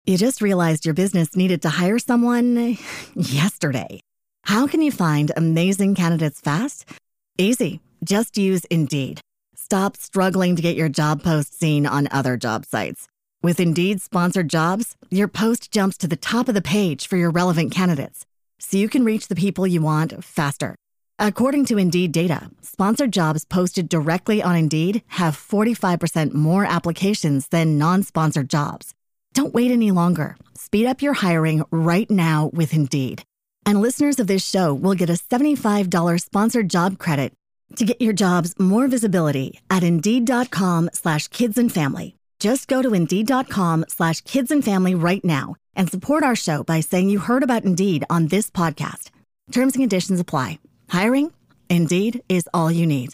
You just realized your business needed to hire someone yesterday. How can you find amazing candidates fast? Easy. Just use Indeed. Stop struggling to get your job post seen on other job sites. With Indeed sponsored jobs, your post jumps to the top of the page for your relevant candidates, so you can reach the people you want faster. According to Indeed data, sponsored jobs posted directly on Indeed have 45% more applications than non-sponsored jobs. Don't wait any longer. Speed up your hiring right now with Indeed. And listeners of this show will get a $75 sponsored job credit to get your jobs more visibility at Indeed.com/kidsandfamily. Just go to Indeed.com/kidsandfamily right now and support our show by saying you heard about Indeed on this podcast. Terms and conditions apply. Hiring? Indeed is all you need.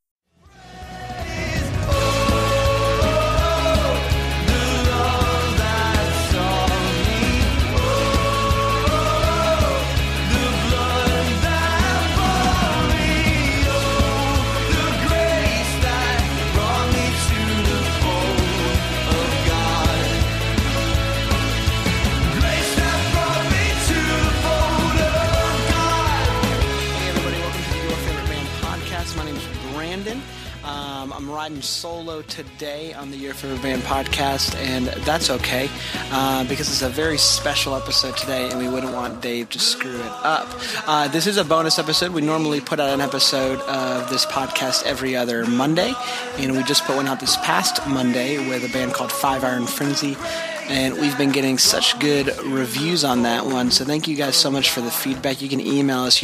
I'm riding solo today on the Your Favorite Band podcast, and that's okay, because it's a very special episode today, and we wouldn't want Dave to screw it up. This is a bonus episode. We normally put out an episode of this podcast every other Monday, and we just put one out this past Monday with a band called Five Iron Frenzy, and we've been getting such good reviews on that one, so thank you guys so much for the feedback. You can email us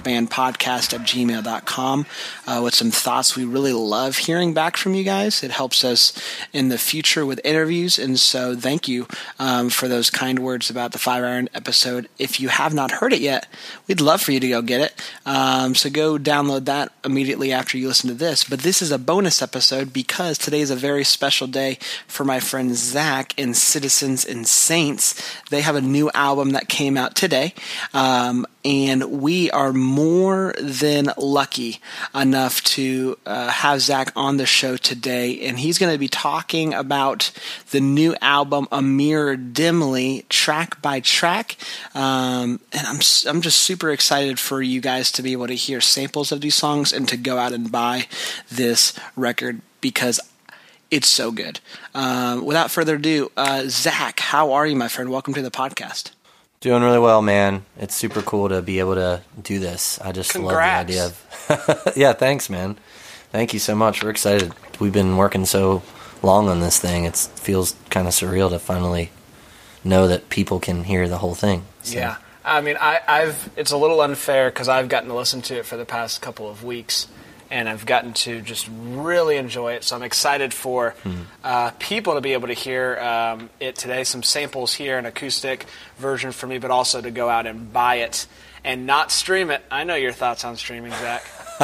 yourfavoritebandpodcast@gmail.com with some thoughts. We really love hearing back from you guys. It helps us in the future with interviews, and so thank you for those kind words about the Five Iron episode. If you have not heard it yet, we'd love for you to go get it, so go download that immediately after you listen to this. But this is a bonus episode because today is a very special day for my friend Zach and Citizens and Saints. They have a new album that came out today, and we are more than lucky enough to have Zach on the show today, and he's going to be talking about the new album A Mirror Dimly, track by track, and I'm just super excited for you guys to be able to hear samples of these songs and to go out and buy this record because it's so good. Without further ado, Zach, how are you, my friend? Welcome to the podcast. Doing really well, man. It's super cool to be able to do this. I just Congrats. love the idea of... Yeah, thanks, man. Thank you so much. We're excited. We've been working so long on this thing. It feels kind of surreal to finally know that people can hear the whole thing. So. Yeah. I mean, it's a little unfair because I've gotten to listen to it for the past couple of weeks, and I've gotten to just really enjoy it. So I'm excited for people to be able to hear it today. Some samples here, an acoustic version for me, but also to go out and buy it and not stream it. I know your thoughts on streaming, Zach.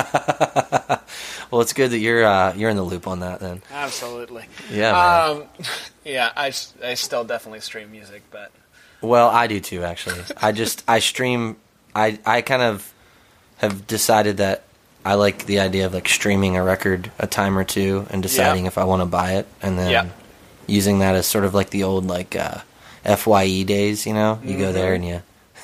Well, it's good that you're in the loop on that then. Absolutely. Yeah, man. Yeah, I still definitely stream music, but... Well, I do too, actually. I stream... I kind of have decided that I like the idea of like streaming a record a time or two and deciding if I want to buy it, and then using that as sort of like the old like FYE days, you know? You go there and you...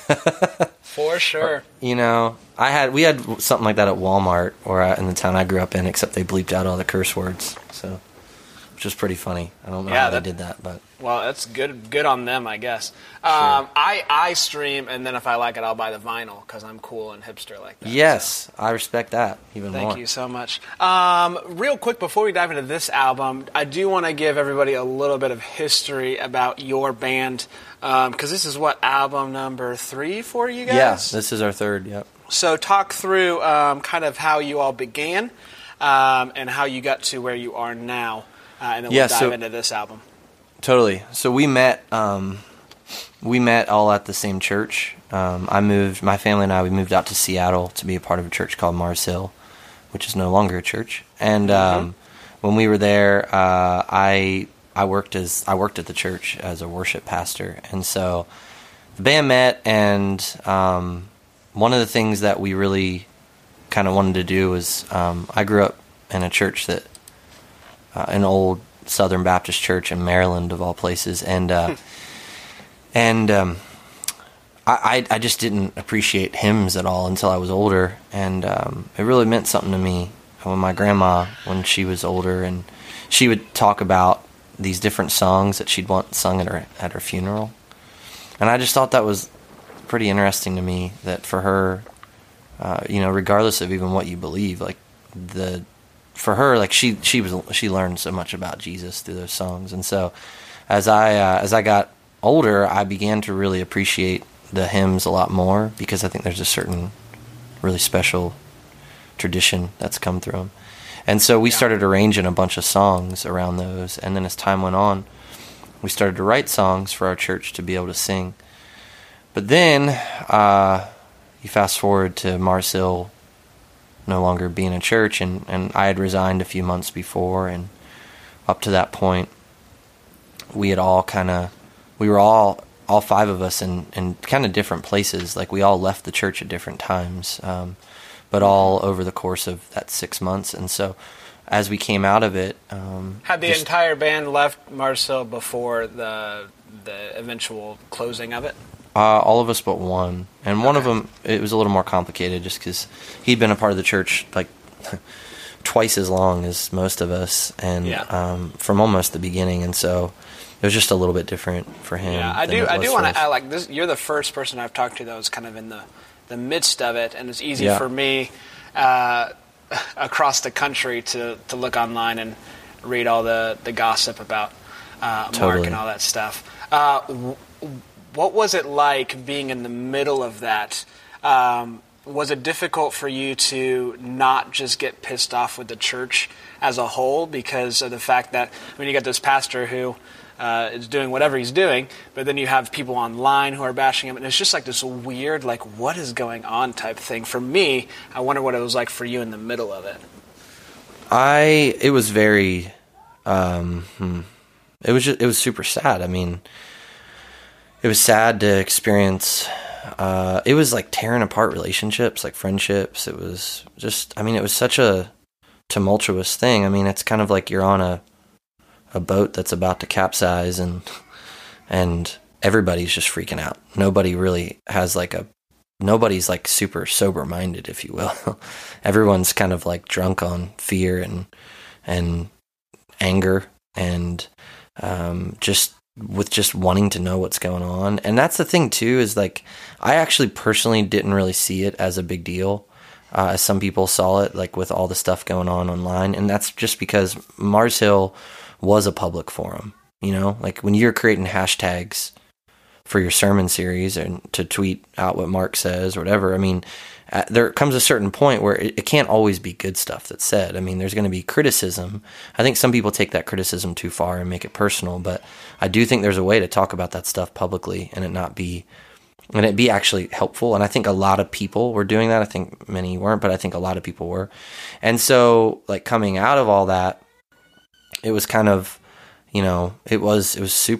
For sure. You know, we had something like that at Walmart or in the town I grew up in, except they bleeped out all the curse words, so... Which is pretty funny. I don't know how they did that, but... Well, that's good on them, I guess. Sure. I stream, and then if I like it, I'll buy the vinyl, because I'm cool and hipster like that. Yes, so. I respect that even more. Thank you so much. Real quick, before we dive into this album, I do want to give everybody a little bit of history about your band, because this is, album number 3 for you guys? Yeah, this is our third, yep. So talk through kind of how you all began, and how you got to where you are now. And then we'll dive into this album. Totally. So we met all at the same church. My family and I, we moved out to Seattle to be a part of a church called Mars Hill, which is no longer a church. And when we were there, I worked at the church as a worship pastor. And so the band met, and one of the things that we really kind of wanted to do was, I grew up in a church that an old Southern Baptist church in Maryland, of all places, and And I just didn't appreciate hymns at all until I was older, and it really meant something to me when my grandma, when she was older, and she would talk about these different songs that she'd want sung at her funeral. And I just thought that was pretty interesting to me, that for her, regardless of even what you believe, like for her, like she learned so much about Jesus through those songs. And so as I got older, I began to really appreciate the hymns a lot more, because I think there's a certain really special tradition that's come through them. And so we started arranging a bunch of songs around those, and then as time went on, we started to write songs for our church to be able to sing. But then you fast forward to Mars Hill no longer being a church, and I had resigned a few months before, and up to that point, we were all five of us in kind of different places. Like, we all left the church at different times, but all over the course of that 6 months. And so as we came out of it... Had the entire band left Mars Hill before the eventual closing of it? All of us but one. And one of them, it was a little more complicated, just because he'd been a part of the church like twice as long as most of us, and from almost the beginning. And so it was just a little bit different for him. Yeah, I do want to add, like, this, you're the first person I've talked to that was kind of in the midst of it, and it's easy for me across the country to look online and read all the gossip about Mark and all that stuff. What was it like being in the middle of that? Was it difficult for you to not just get pissed off with the church as a whole because of the fact that, I mean, you got this pastor who is doing whatever he's doing, but then you have people online who are bashing him, and it's just like this weird, like, what is going on type thing. For me, I wonder what it was like for you in the middle of it. It was very, it was super sad. I mean, it was sad to experience. It was like tearing apart relationships, like friendships. It was just, I mean, it was such a tumultuous thing. I mean, it's kind of like you're on a boat that's about to capsize, and everybody's just freaking out. Nobody really has nobody's like super sober minded, if you will. Everyone's kind of like drunk on fear and anger, and just wanting to know what's going on. And that's the thing too, is like, I actually personally didn't really see it as a big deal, as some people saw it, like with all the stuff going on online. And that's just because Mars Hill was a public forum, like when you're creating hashtags for your sermon series and to tweet out what Mark says or whatever. I mean, there comes a certain point where it can't always be good stuff that's said. I mean, there's going to be criticism. I think some people take that criticism too far and make it personal, but I do think there's a way to talk about that stuff publicly and it be actually helpful. And I think a lot of people were doing that. I think many weren't, but I think a lot of people were. And so, like, coming out of all that, it was kind of, it was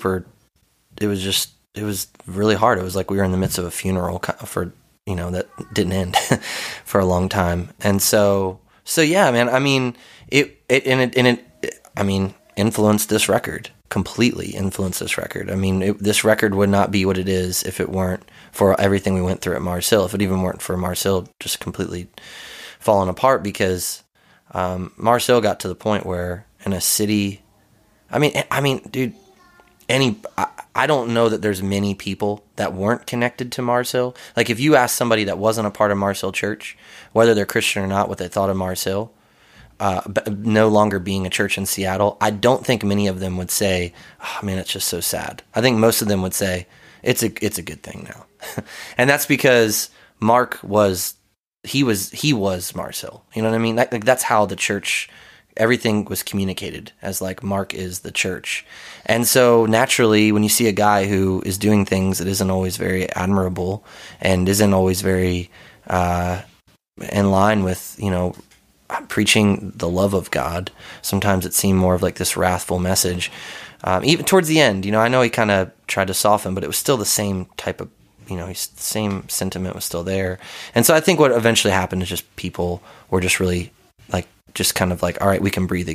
really hard. It was like we were in the midst of a funeral for, that didn't end for a long time. And so yeah, man, I mean, it influenced this record, completely influenced this record. I mean, this record would not be what it is if it weren't for everything we went through at Mars Hill. If it even weren't for Mars Hill just completely falling apart, because Mars Hill got to the point where in a city, I mean, dude, I don't know that there's many people that weren't connected to Mars Hill. Like, if you ask somebody that wasn't a part of Mars Hill Church, whether they're Christian or not, what they thought of Mars Hill, no longer being a church in Seattle, I don't think many of them would say, "Oh man, it's just so sad." I think most of them would say, "It's a good thing now," and that's because Mark was Mars Hill. You know what I mean? That's how the church. Everything was communicated as like Mark is the church. And so naturally, when you see a guy who is doing things that isn't always very admirable and isn't always very in line with, preaching the love of God, sometimes it seemed more of like this wrathful message. Even towards the end, I know he kind of tried to soften, but it was still the same type of, the same sentiment was still there. And so I think what eventually happened is just people were just really like, just kind of like, all right, we can breathe again.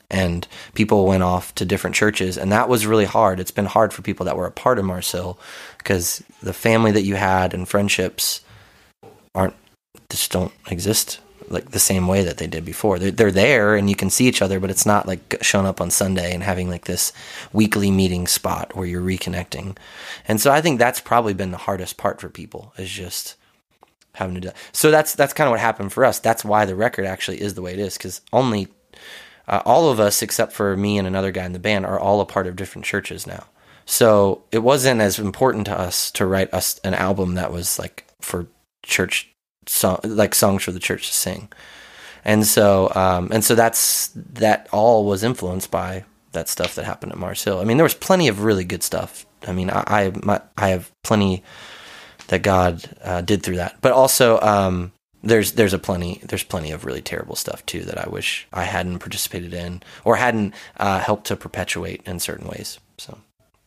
and people went off to different churches, and that was really hard. It's been hard for people that were a part of Mars Hill, because the family that you had and friendships just don't exist like the same way that they did before. They're there and you can see each other, but it's not like showing up on Sunday and having like this weekly meeting spot where you're reconnecting. And so I think that's probably been the hardest part for people, is just having to do that. So that's kind of what happened for us. That's why the record actually is the way it is, because only all of us, except for me and another guy in the band, are all a part of different churches now. So it wasn't as important to us to write us an album that was like for church like songs for the church to sing. And so that all was influenced by that stuff that happened at Mars Hill. I mean, there was plenty of really good stuff. I mean, I have plenty that God did through that, but also there's plenty of really terrible stuff too that I wish I hadn't participated in or hadn't helped to perpetuate in certain ways. So,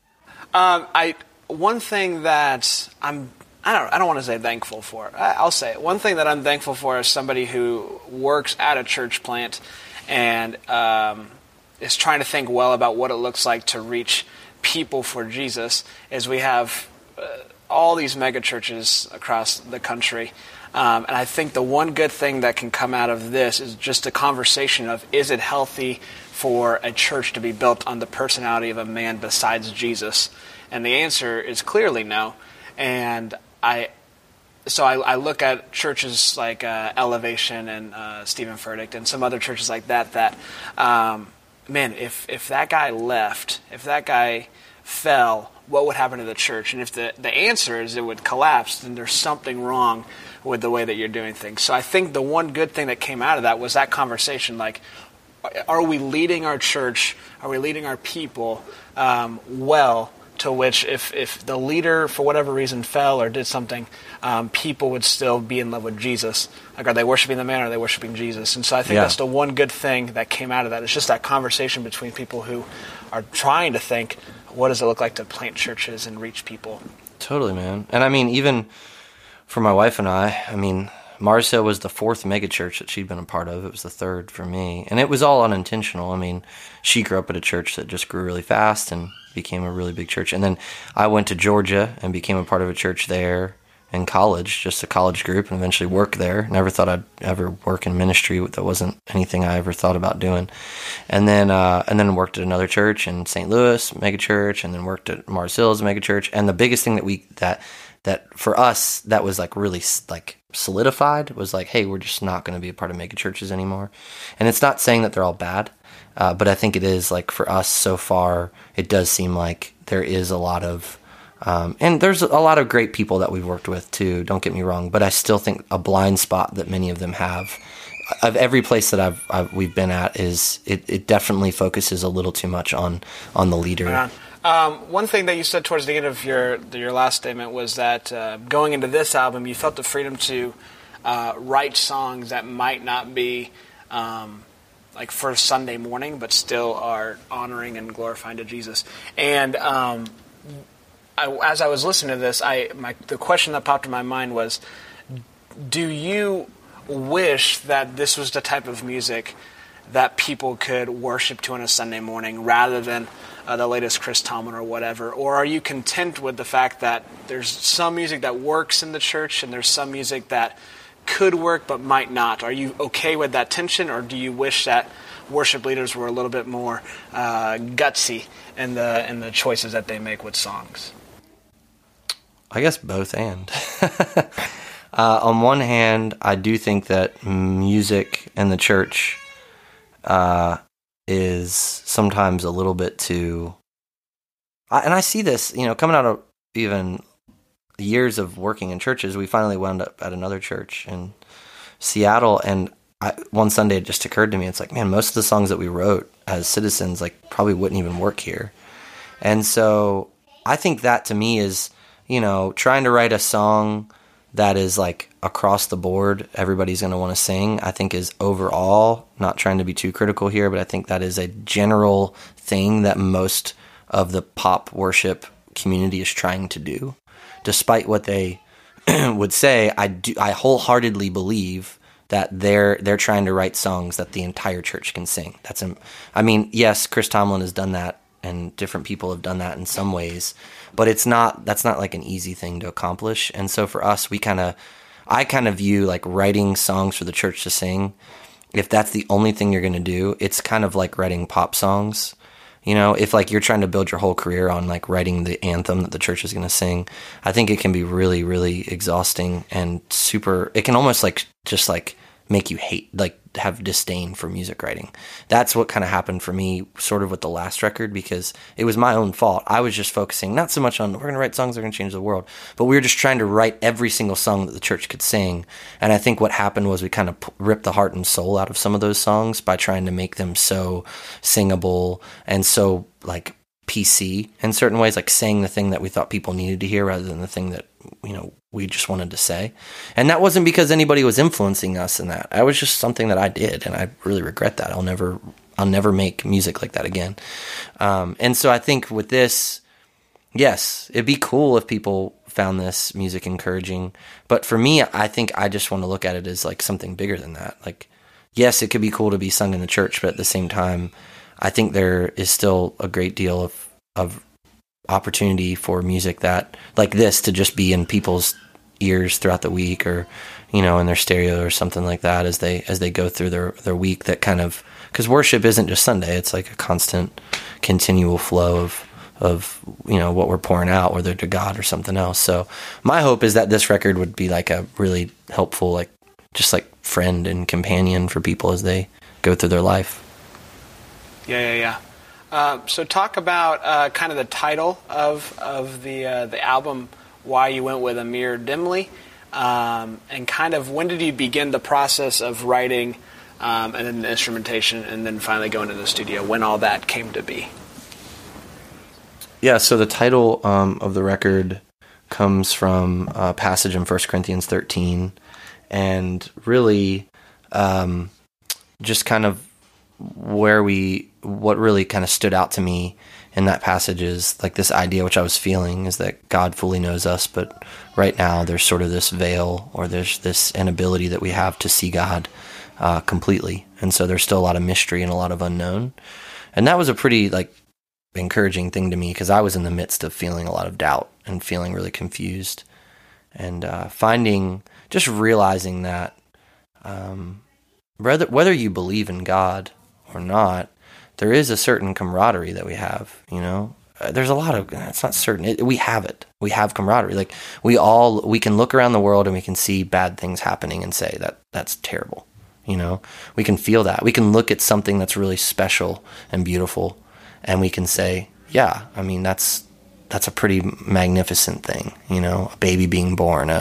one thing that I don't want to say thankful for. I'll say it. One thing that I'm thankful for as somebody who works at a church plant and is trying to think well about what it looks like to reach people for Jesus is we have all these mega churches across the country. And I think the one good thing that can come out of this is just a conversation of, is it healthy for a church to be built on the personality of a man besides Jesus? And the answer is clearly no. And I look at churches like Elevation and Stephen Furtick and some other churches like that man, if that guy left, if that guy fell, what would happen to the church? And if the answer is it would collapse, then there's something wrong with the way that you're doing things. So I think the one good thing that came out of that was that conversation, like, are we leading our church, are we leading our people well, to which if the leader, for whatever reason, fell or did something, people would still be in love with Jesus. Like, are they worshiping the man or are they worshiping Jesus? And so I think that's the one good thing that came out of that. It's just that conversation between people who are trying to think, what does it look like to plant churches and reach people? Totally, man. And I mean, even for my wife and I mean, Mars Hill was the 4th megachurch that she'd been a part of. It was the 3rd for me. And it was all unintentional. I mean, she grew up at a church that just grew really fast and became a really big church. And then I went to Georgia and became a part of a church there in college, just a college group, and eventually worked there. Never thought I'd ever work in ministry. That wasn't anything I ever thought about doing. And then worked at another church in St. Louis, megachurch, and then worked at Mars Hill as a megachurch. And the biggest thing that for us that was like really like solidified was like, hey, we're just not going to be a part of megachurches anymore. And it's not saying that they're all bad, but I think it is like for us so far, it does seem like there is a lot of, and there's a lot of great people that we've worked with too, don't get me wrong, but I still think a blind spot that many of them have of every place that we've been at is it definitely focuses a little too much on the leader. One thing that you said towards the end of your last statement was that going into this album, you felt the freedom to write songs that might not be like for Sunday morning, but still are honoring and glorifying to Jesus. And as I was listening to this, the question that popped in my mind was, do you wish that this was the type of music that people could worship to on a Sunday morning rather than the latest Chris Tomlin or whatever? Or are you content with the fact that there's some music that works in the church and there's some music that could work but might not? Are you okay with that tension, or do you wish that worship leaders were a little bit more gutsy in the choices that they make with songs? I guess both and. On one hand, I do think that music in the church is sometimes a little bit too... and I see this, coming out of even years of working in churches. We finally wound up at another church in Seattle, and one Sunday it just occurred to me, it's like, man, most of the songs that we wrote as citizens probably wouldn't even work here. And so I think that to me is, trying to write a song that is like across the board, everybody's going to want to sing, I think is overall, not trying to be too critical here, but I think that is a general thing that most of the pop worship community is trying to do. Despite what they would say, I wholeheartedly believe that they're trying to write songs that the entire church can sing. I mean, yes, Chris Tomlin has done that, and different people have done that in some ways, but that's not like an easy thing to accomplish. And so for us, I kind of view like writing songs for the church to sing. If that's the only thing you're going to do, it's kind of like writing pop songs. You know, if like you're trying to build your whole career on like writing the anthem that the church is going to sing, I think it can be really, really exhausting and it can almost like just like make you hate, like have disdain for music writing. That's what kind of happened for me sort of with the last record, because it was my own fault. I was just focusing not so much on we're going to write songs that are going to change the world, but we were just trying to write every single song that the church could sing. And I think what happened was we kind of ripped the heart and soul out of some of those songs by trying to make them so singable and so like PC in certain ways, like saying the thing that we thought people needed to hear rather than the thing that, you know, we just wanted to say. And that wasn't because anybody was influencing us in that. It was just something that I did, and I really regret that. I'll never make music like that again. And so I think with this, yes, it'd be cool if people found this music encouraging. But for me, I think I just want to look at it as like something bigger than that. Like, yes, it could be cool to be sung in the church, but at the same time, I think there is still a great deal of opportunity for music that like this to just be in people's ears throughout the week, or, you know, in their stereo or something like that as they go through their week. That kind of, because worship isn't just Sunday, it's like a constant continual flow of you know what we're pouring out, whether to God or something else. So my hope is that this record would be like a really helpful, like just like friend and companion for people as they go through their life. Yeah. So talk about kind of the title of the album, why you went with A Mirror Dimly, and kind of when did you begin the process of writing and then the instrumentation and then finally going to the studio, when all that came to be? Yeah, so the title of the record comes from a passage in 1 Corinthians 13, and really just kind of what really kind of stood out to me in that passage is like this idea, which I was feeling, is that God fully knows us, but right now there's sort of this veil, or there's this inability that we have to see God completely. And so there's still a lot of mystery and a lot of unknown. And that was a pretty like encouraging thing to me, because I was in the midst of feeling a lot of doubt and feeling really confused, and realizing that whether you believe in God or not, there is a certain camaraderie that we have, you know. There's a lot of, it's not certain, we have it. We have camaraderie. Like we can look around the world and we can see bad things happening and say that's terrible, you know. We can feel that. We can look at something that's really special and beautiful, and we can say, yeah, I mean, that's a pretty magnificent thing, you know, a baby being born,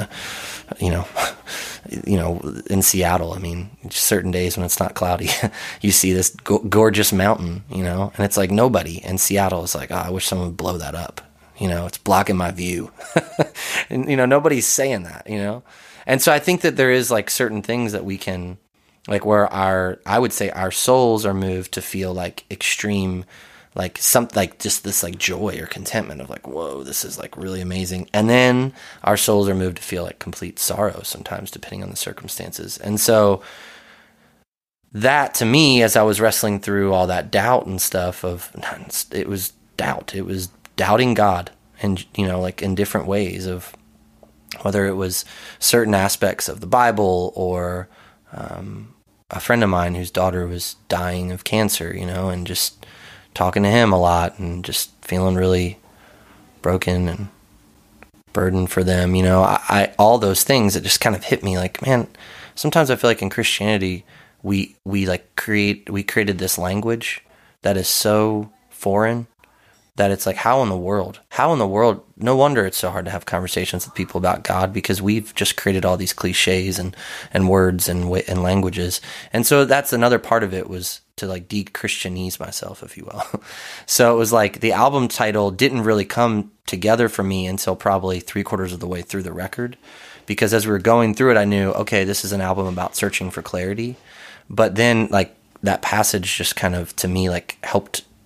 in Seattle, I mean, certain days when it's not cloudy, you see this gorgeous mountain, you know, and it's like nobody in Seattle is like, oh, I wish someone would blow that up. You know, it's blocking my view. And, you know, nobody's saying that, you know? And so I think that there is like certain things that we can, like where I would say our souls are moved to feel like extreme, like just this like joy or contentment of like, whoa, this is like really amazing. And then our souls are moved to feel like complete sorrow sometimes, depending on the circumstances. And so that, to me, as I was wrestling through all that doubt and stuff it was doubt. It was doubting God, and, you know, like in different ways, of whether it was certain aspects of the Bible, or a friend of mine whose daughter was dying of cancer, you know, and just talking to him a lot and just feeling really broken and burdened for them, you know. I all those things that just kind of hit me like, man, sometimes I feel like in Christianity we created this language that is so foreign that it's like, how in the world, no wonder it's so hard to have conversations with people about God, because we've just created all these cliches and words and languages. And so that's another part of it, was to like de-Christianese myself, if you will. So it was like the album title didn't really come together for me until probably 3/4 of the way through the record, because as we were going through it, I knew, okay, this is an album about searching for clarity. But then like that passage just kind of, to me, like helped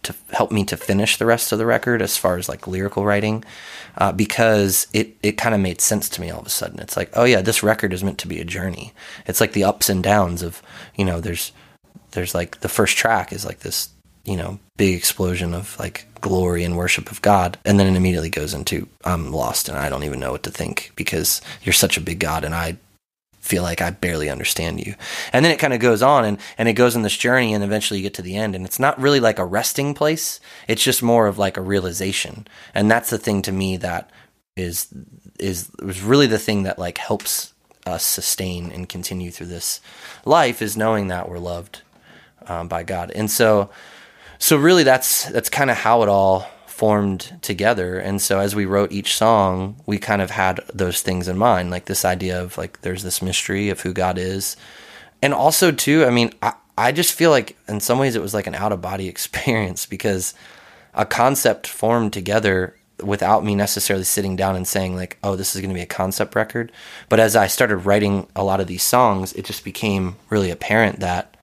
to help me to finish the rest of the record as far as like lyrical writing, because it kind of made sense to me all of a sudden. It's like, oh yeah, this record is meant to be a journey. It's like the ups and downs of, there's like the first track is like this, big explosion of like glory and worship of God. And then it immediately goes into, I'm lost and I don't even know what to think because you're such a big God and I feel like I barely understand you. And then it kind of goes on and it goes on this journey and eventually you get to the end and it's not really like a resting place. It's just more of like a realization. And that's the thing to me that was really the thing that like helps us sustain and continue through this life, is knowing that we're loved by God. And so really that's kind of how it all formed together. And so as we wrote each song, we kind of had those things in mind, like this idea of like there's this mystery of who God is. And also too, I mean, I just feel like in some ways it was like an out-of-body experience because a concept formed together without me necessarily sitting down and saying like, oh, this is going to be a concept record. But as I started writing a lot of these songs, it just became really apparent that,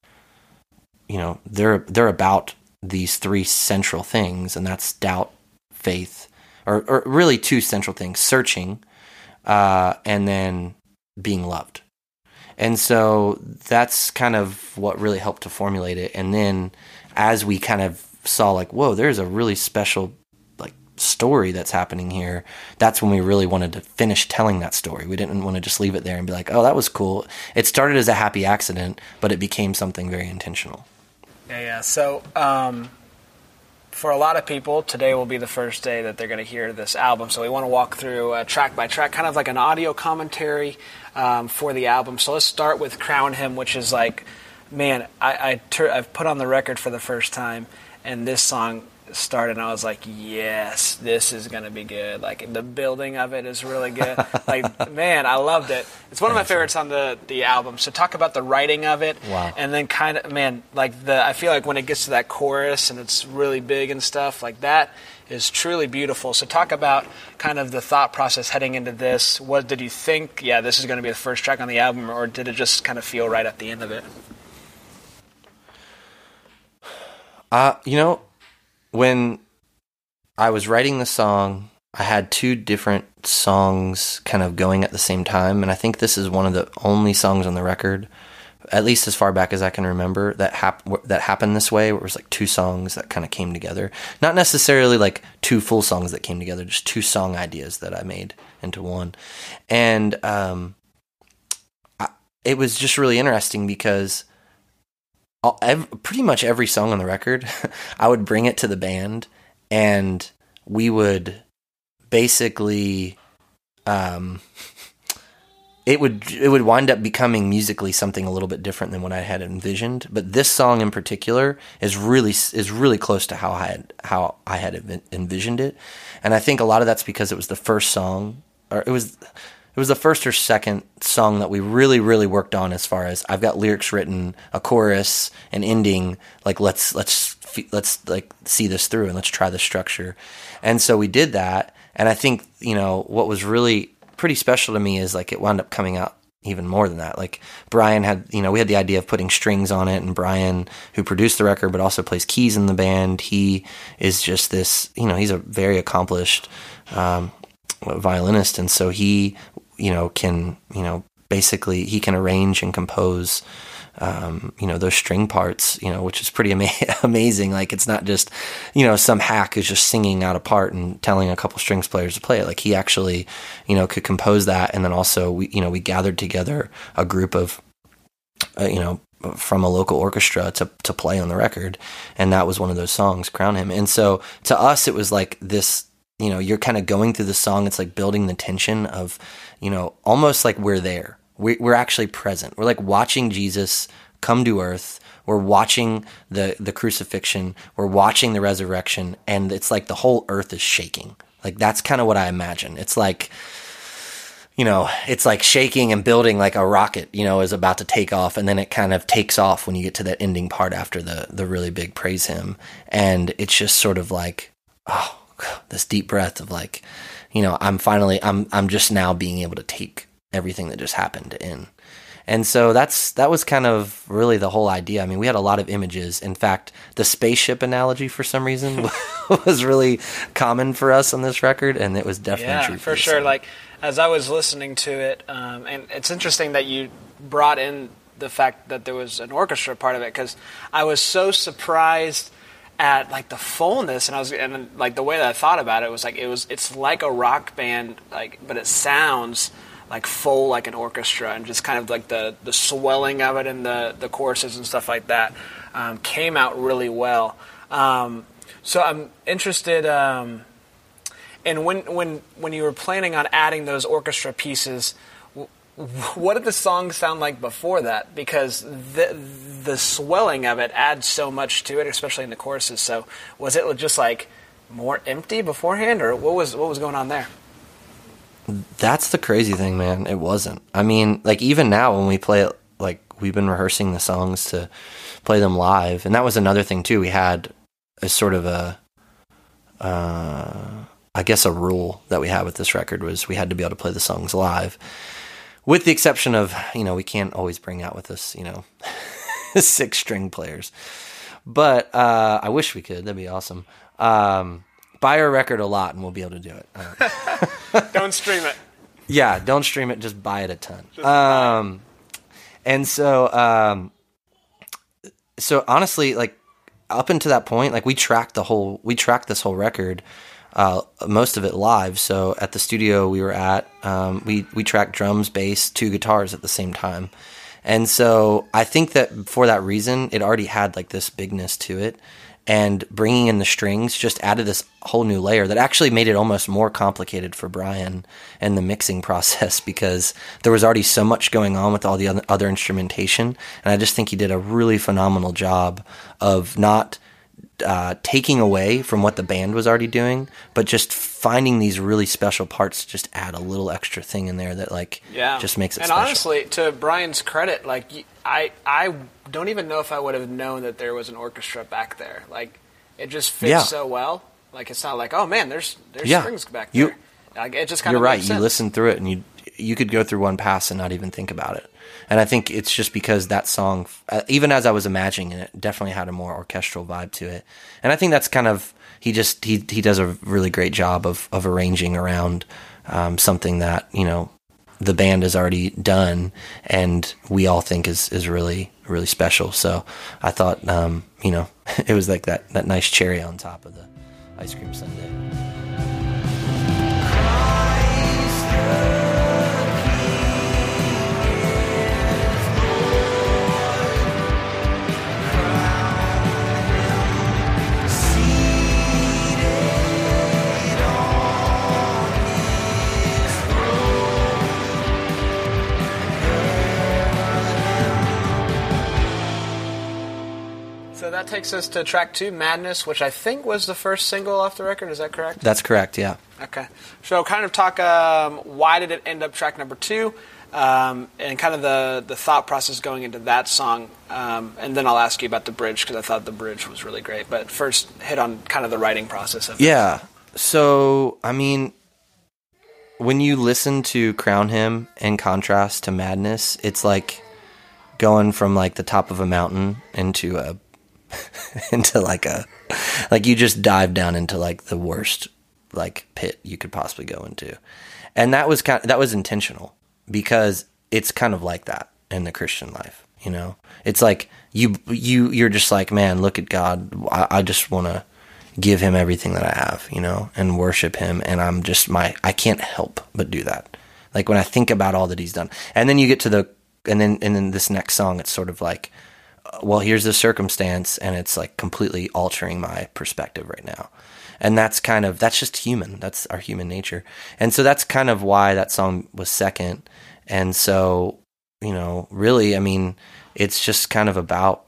they're about these three central things, and that's doubt, faith, or really two central things: searching, and then being loved. And so that's kind of what really helped to formulate it. And then as we kind of saw like, whoa, there's a really special like story that's happening here, that's when we really wanted to finish telling that story. We didn't want to just leave it there and be like, oh, that was cool. It started as a happy accident, but it became something very intentional. Yeah. So for a lot of people, today will be the first day that they're going to hear this album. So we want to walk through track by track, kind of like an audio commentary for the album. So let's start with Crown Him, which is like, man, I've put on the record for the first time, and this song started, and I was like, yes, this is going to be good. Like, the building of it is really good. Like, man, I loved it. It's one of my favorites on the album. So talk about the writing of it. Wow. And then kind of, man, like I feel like when it gets to that chorus and it's really big and stuff, like that is truly beautiful. So talk about kind of the thought process heading into this. What did you think? Yeah, this is going to be the first track on the album, or did it just kind of feel right at the end of it? When I was writing the song, I had two different songs kind of going at the same time, and I think this is one of the only songs on the record, at least as far back as I can remember, that happened this way, where it was like two songs that kind of came together. Not necessarily like two full songs that came together, just two song ideas that I made into one. And it was just really interesting because pretty much every song on the record, I would bring it to the band, and we would basically, it would wind up becoming musically something a little bit different than what I had envisioned. But this song in particular is really close to how I had envisioned it, and I think a lot of that's because it was the first song, or it was the first or second song that we really, really worked on as far as I've got lyrics written, a chorus, an ending, like let's like see this through and let's try the structure. And so we did that. And I think, what was really pretty special to me is like it wound up coming out even more than that. Like Brian had, we had the idea of putting strings on it, and Brian, who produced the record but also plays keys in the band, he is just this, he's a very accomplished violinist. And so he, can, basically he can arrange and compose, those string parts, which is pretty amazing. Like, it's not just, some hack who's just singing out a part and telling a couple strings players to play it. Like, he actually, could compose that. And then also we gathered together a group of, from a local orchestra to play on the record. And that was one of those songs, Crown Him. And so to us, it was like this, you're kind of going through the song. It's like building the tension of, almost like we're there. We're actually present. We're like watching Jesus come to earth. We're watching the crucifixion. We're watching the resurrection. And it's like the whole earth is shaking. Like, that's kind of what I imagine. It's like, it's like shaking and building like a rocket, is about to take off. And then it kind of takes off when you get to that ending part after the really big praise hymn. And it's just sort of like, oh, this deep breath of like, I'm just now being able to take everything that just happened in. And so that was kind of really the whole idea. I mean, we had a lot of images. In fact, the spaceship analogy for some reason was really common for us on this record, and it was definitely true for sure. Song. Like, as I was listening to it, and it's interesting that you brought in the fact that there was an orchestra part of it, because I was so surprised at like the fullness, and like the way that I thought about it was like it's like a rock band, like, but it sounds like full like an orchestra, and just kind of like the swelling of it and the choruses and stuff like that came out really well. So I'm interested in when you were planning on adding those orchestra pieces, what did the song sound like before that? Because the swelling of it adds so much to it, especially in the choruses. So was it just like more empty beforehand, or what was going on there? That's the crazy thing, man. It wasn't. I mean, like, even now when we play it, like, we've been rehearsing the songs to play them live, and that was another thing too. We had a sort of I guess a rule that we had with this record was we had to be able to play the songs live, with the exception of, we can't always bring out with us, 6-string players. But I wish we could. That'd be awesome. Buy our record a lot and we'll be able to do it. Don't stream it. Yeah, don't stream it. Just buy it a ton. And so honestly, like, up until that point, like, we tracked this whole record, most of it live. So at the studio we were at, we tracked drums, bass, 2 guitars at the same time. And so I think that for that reason, it already had like this bigness to it. And bringing in the strings just added this whole new layer that actually made it almost more complicated for Brian and the mixing process, because there was already so much going on with all the other instrumentation. And I just think he did a really phenomenal job of not taking away from what the band was already doing, but just finding these really special parts to just add a little extra thing in there that just makes it special. And honestly, to Brian's credit, like, I don't even know if I would have known that there was an orchestra back there. Like, it just fits so well. Like, it's not like, oh man, there's strings back there. Like, it just kind of makes sense. You listen through it and you could go through one pass and not even think about it. And I think it's just because that song, even as I was imagining it, definitely had a more orchestral vibe to it. And I think that's kind of, he does a really great job of arranging around something that, the band has already done and we all think is really, really special. So I thought, it was like that nice cherry on top of the ice cream sundae. So that takes us to track 2, Madness, which I think was the first single off the record. Is that correct? That's correct, yeah. Okay. So kind of talk, why did it end up track number 2, and kind of the thought process going into that song, and then I'll ask you about the bridge, because I thought the bridge was really great. But first, hit on kind of the writing process of it. Yeah. So, I mean, when you listen to Crown Him in contrast to Madness, it's like going from like the top of a mountain into you just dive down into like the worst like pit you could possibly go into. And that was intentional, because it's kind of like that in the Christian life, It's like you're just like, man, look at God. I just want to give him everything that I have, and worship him, and I can't help but do that. Like, when I think about all that he's done. And then you get to and then this next song, it's sort of like, well, here's the circumstance, and it's like completely altering my perspective right now. And that's just human. That's our human nature. And so that's kind of why that song was second. And so, really, I mean, it's just kind of about,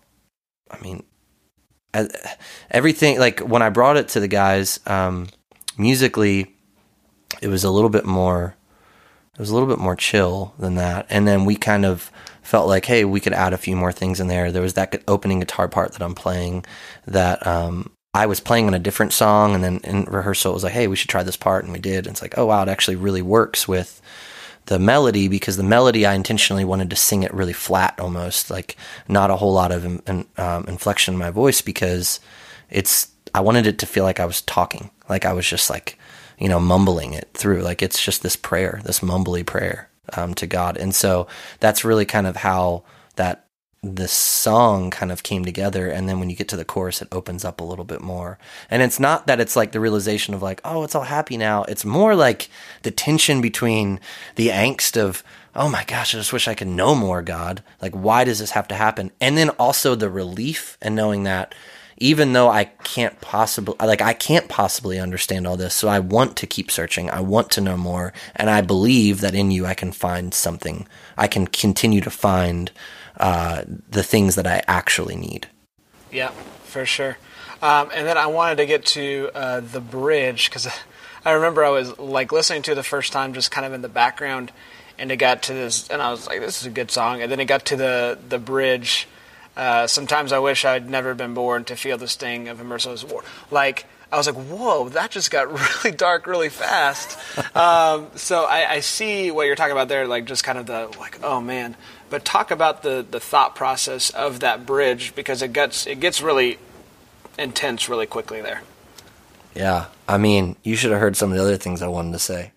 everything. Like, when I brought it to the guys, musically, it was a little bit more chill than that. And then we kind of felt like, hey, we could add a few more things in there. There was that opening guitar part that I'm playing that I was playing on a different song, and then in rehearsal it was like, hey, we should try this part, and we did. And it's like, oh wow, it actually really works with the melody, because the melody I intentionally wanted to sing it really flat, almost like not a whole lot of inflection in my voice, because I wanted it to feel like I was talking, like I was just like, mumbling it through, like it's just this prayer, this mumbly prayer to God. And so that's really kind of how this song kind of came together. And then when you get to the chorus, it opens up a little bit more. And it's not that it's like the realization of like, oh, it's all happy now. It's more like the tension between the angst of, oh my gosh, I just wish I could know more, God. Like, why does this have to happen? And then also the relief and knowing that even though I can't possibly understand all this, so I want to keep searching. I want to know more. And I believe that in you, I can find something. I can continue to find the things that I actually need. Yeah, for sure. And then I wanted to get to the bridge, because I remember I was like listening to it the first time, just kind of in the background, and it got to this, and I was like, this is a good song. And then it got to the bridge. Sometimes I wish I'd never been born to feel the sting of a merciless war. Like, I was like, whoa, that just got really dark really fast. So I see what you're talking about there, like just kind of the, like, oh man. But talk about the thought process of that bridge, because it gets really intense really quickly there. Yeah, I mean, you should have heard some of the other things I wanted to say.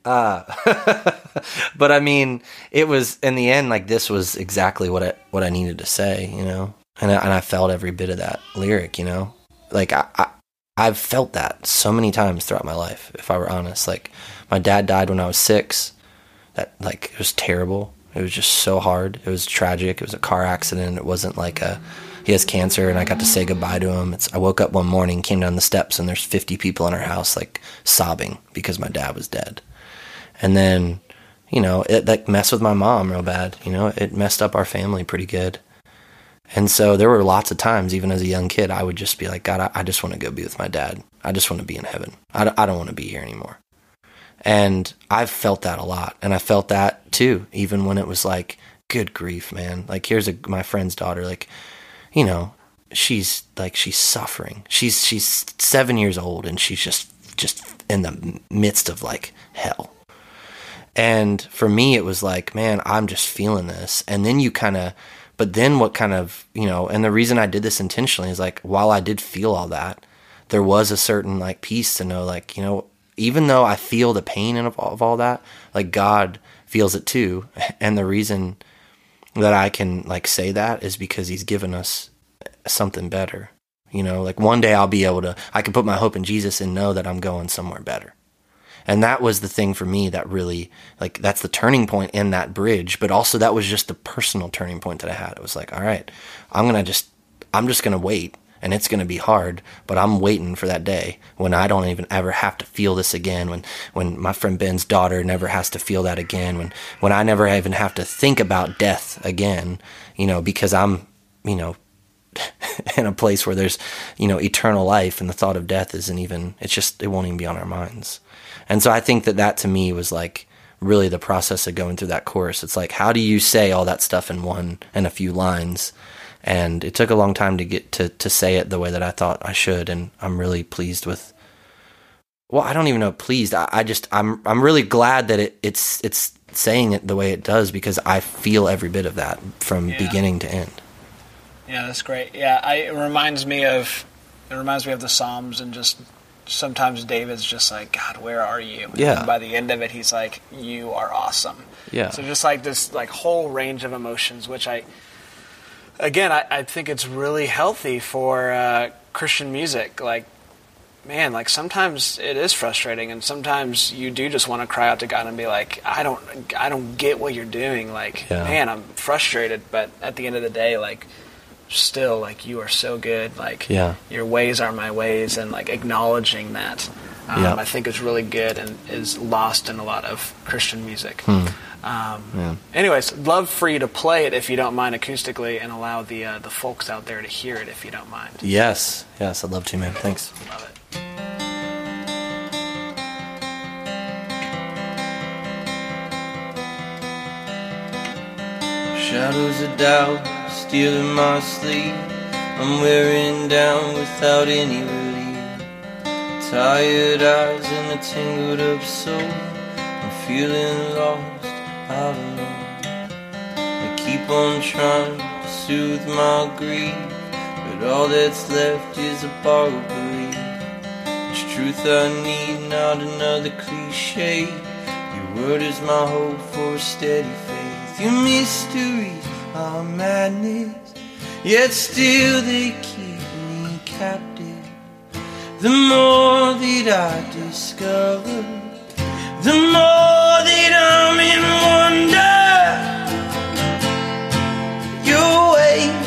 But I mean, it was, in the end, like, this was exactly what I needed to say, And I felt every bit of that lyric, Like, I've felt that so many times throughout my life, if I were honest. Like, my dad died when I was 6. That, like, it was terrible. It was just so hard. It was tragic. It was a car accident. It wasn't like he has cancer and I got to say goodbye to him. I woke up one morning, came down the steps, and there's 50 people in our house, like, sobbing because my dad was dead. And then, it, like, messed with my mom real bad. It messed up our family pretty good. And so there were lots of times, even as a young kid, I would just be like, God, I just want to go be with my dad. I just want to be in heaven. I don't want to be here anymore. And I've felt that a lot. And I felt that too, even when it was like, good grief, man. Like, here's my friend's daughter, like, she's suffering. She's 7 years old and she's just in the midst of like hell. And for me, it was like, man, I'm just feeling this. And then but then what kind of, and the reason I did this intentionally is like, while I did feel all that, there was a certain like peace to know, like, even though I feel the pain of all that, like, God feels it too. And the reason that I can like say that is because he's given us something better. Like, one day I can put my hope in Jesus and know that I'm going somewhere better. And that was the thing for me that really, like, that's the turning point in that bridge. But also that was just the personal turning point that I had. It was like, all right, I'm just going to wait, and it's going to be hard, but I'm waiting for that day when I don't even ever have to feel this again. When my friend Ben's daughter never has to feel that again. When I never even have to think about death again, because I'm, in a place where there's, eternal life, and the thought of death isn't even, it won't even be on our minds. And so I think that to me was like really the process of going through that chorus. It's like, how do you say all that stuff in a few lines? And it took a long time to get to say it the way that I thought I should. And I'm really pleased with, well, I don't even know pleased. I'm really glad that it's saying it the way it does, because I feel every bit of that from beginning to end. Yeah, that's great. Yeah, it reminds me of the Psalms, and just sometimes David's just like, God, where are you? Yeah. And by the end of it, he's like, you are awesome. Yeah. So just like this like whole range of emotions, which I think it's really healthy for Christian music. Like, man, like sometimes it is frustrating, and sometimes you do just want to cry out to God and be like, I don't get what you're doing. Like, man, I'm frustrated, but at the end of the day, like, still, like, you are so good. Like, your ways are my ways, and like acknowledging that, I think is really good and is lost in a lot of Christian music. Anyways, love for you to play it if you don't mind acoustically, and allow the folks out there to hear it if you don't mind. Yes, I'd love to, man. Thanks. Love it. Shadows of doubt stealing my sleep. I'm wearing down without any relief. Tired eyes and a tangled up soul. I'm feeling lost I don't know. I keep on trying to soothe my grief, but all that's left is a borrowed belief. It's truth I need, not another cliche. Your word is my hope for a steady faith. Your mysteries are madness, yet still they keep me captive. The more that I discover, the more that I'm in wonder. Your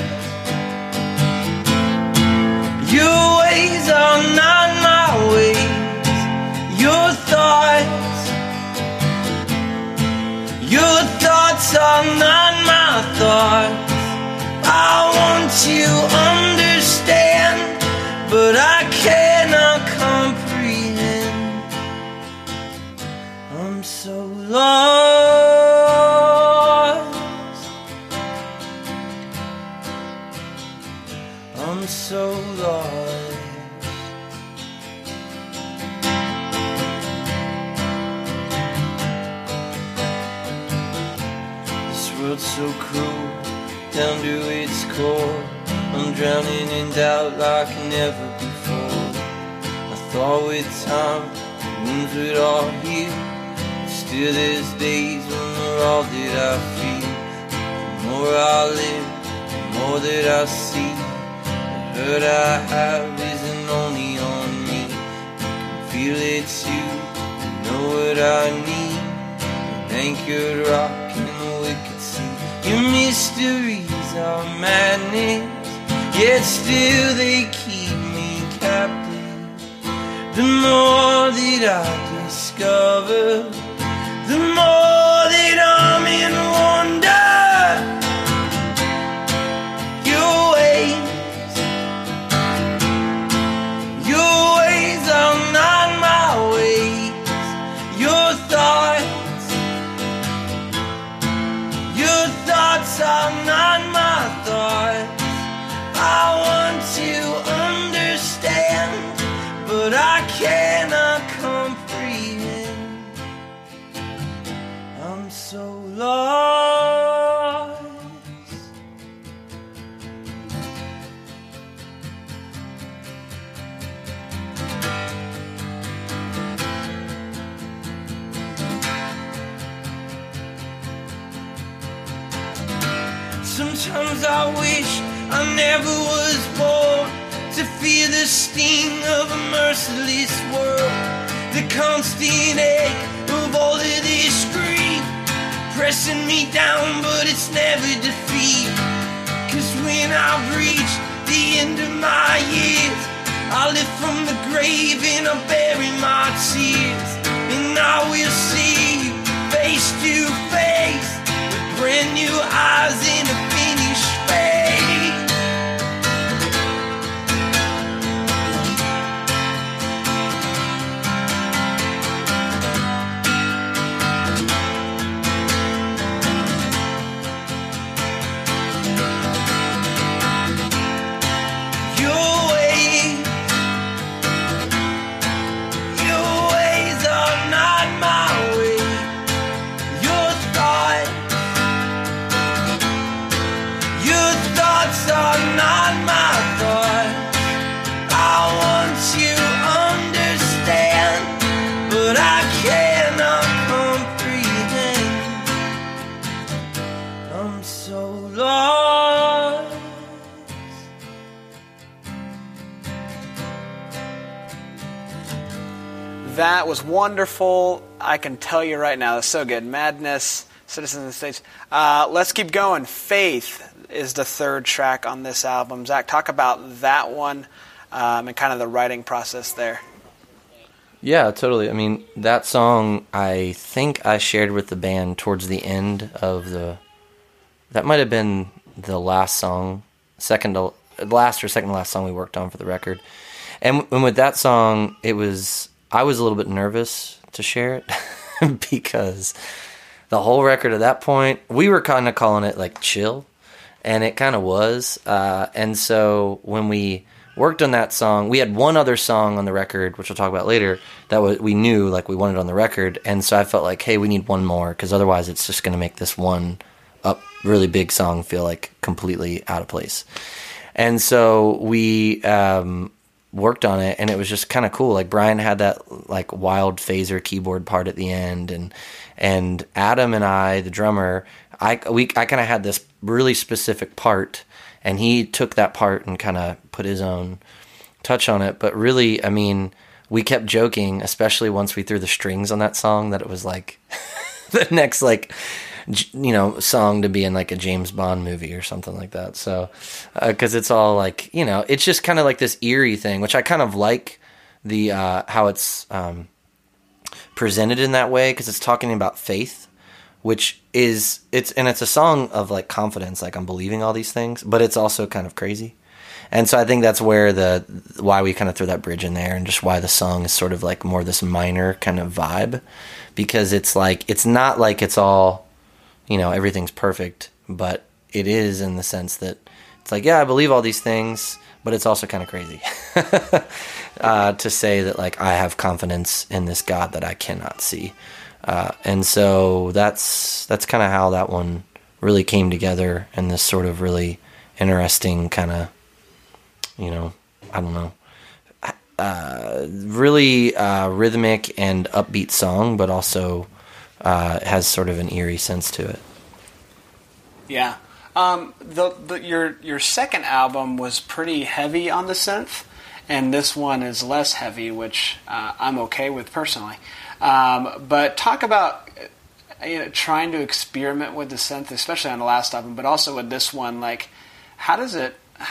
ways are not my ways. Your thoughts are not my thoughts. I want to understand, but I cannot comprehend. I'm so lost. I'm so lost. This world's so cruel, down to its core. I'm drowning in doubt like never before. I thought with time the wounds would all heal, but still there's days when they're all that I feel. The more I live, the more that I see. The hurt I have isn't only on me. You can feel it too, you know what I need. An anchored rock in the wicked sea. Your mysteries are madness, yet still they keep me captive. The more that I discover, the more that I'm in wonder. Your ways are not my ways. Your thoughts are not my thoughts. I want to understand, but I cannot comprehend. I'm so lost. Sometimes I wish I never was born to feel the sting of a merciless world. The constant ache of all of this grief pressing me down, but it's never defeat. Cause when I've reached the end of my years, I live from the grave and I bury my tears. And I will see you face to face, with brand new eyes in a finished face. That was wonderful. I can tell you right now, that's so good. Madness, Citizens of the States. Let's keep going. Faith is the third track on this album. Zach, talk about that one and kind of the writing process there. Yeah, totally. I mean, that song, I think I shared with the band towards the end of that might have been the last song, last or second to last song we worked on for the record. And with that song, I was a little bit nervous to share it because the whole record at that point, we were kind of calling it like chill, and it kind of was. And so when we worked on that song. We had one other song on the record, which we'll talk about later, that we knew like we wanted on the record, and so I felt like, hey, we need one more, because otherwise it's just going to make this one really big song feel like completely out of place. And so we worked on it, and it was just kind of cool. Like Brian had that like wild phaser keyboard part at the end, and Adam and I, the drummer, I kind of had this really specific part, and he took that part and kind of put his own touch on it. But really, I mean, we kept joking, especially once we threw the strings on that song, that it was like the next like, you know, song to be in like a James Bond movie or something like that. So, because it's all like, you know, it's just kind of like this eerie thing, which I kind of like the how it's presented in that way, because it's talking about faith, which is it's a song of like confidence, like I'm believing all these things, but it's also kind of crazy. And so I think that's where why we kind of throw that bridge in there, and just why the song is sort of like more this minor kind of vibe, because it's like, it's not like it's all, you know, everything's perfect, but it is in the sense that it's like, yeah, I believe all these things, but it's also kind of crazy to say that like I have confidence in this God that I cannot see. And so that's kind of how that one really came together, in this sort of really interesting kind of, you know, I don't know, really rhythmic and upbeat song, but also has sort of an eerie sense to it. Yeah. Your second album was pretty heavy on the synth, and this one is less heavy, which I'm okay with personally. But talk about trying to experiment with the synth, especially on the last album, but also with this one. Like, does the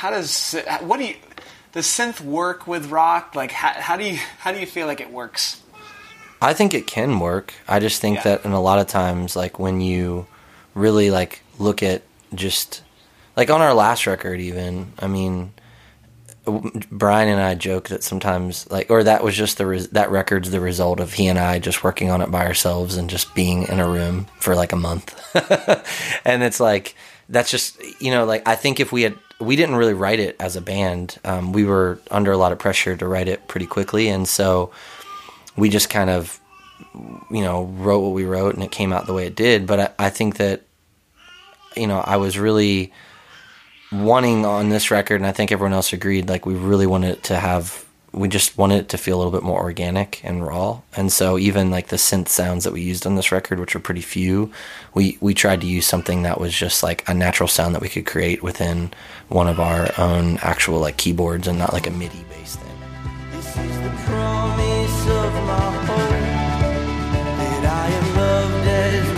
synth work with rock? Like, how do you feel like it works? I think it can work. I just think that in a lot of times, like when you really like look at just like on our last record, even, I mean, Brian and I joke that sometimes like, or that was just that record's the result of he and I just working on it by ourselves and just being in a room for like a month. And it's like, that's just, you know, like I think if we didn't really write it as a band. We were under a lot of pressure to write it pretty quickly. And so we just kind of, you know, wrote what we wrote, and it came out the way it did. But I think that, you know, I was really wanting on this record, and I think everyone else agreed, like we really wanted it to have, we just wanted it to feel a little bit more organic and raw. And so even like the synth sounds that we used on this record, which were pretty few, we tried to use something that was just like a natural sound that we could create within one of our own actual like keyboards, and not like a MIDI based thing. This is the promise of my hope, that I am loved as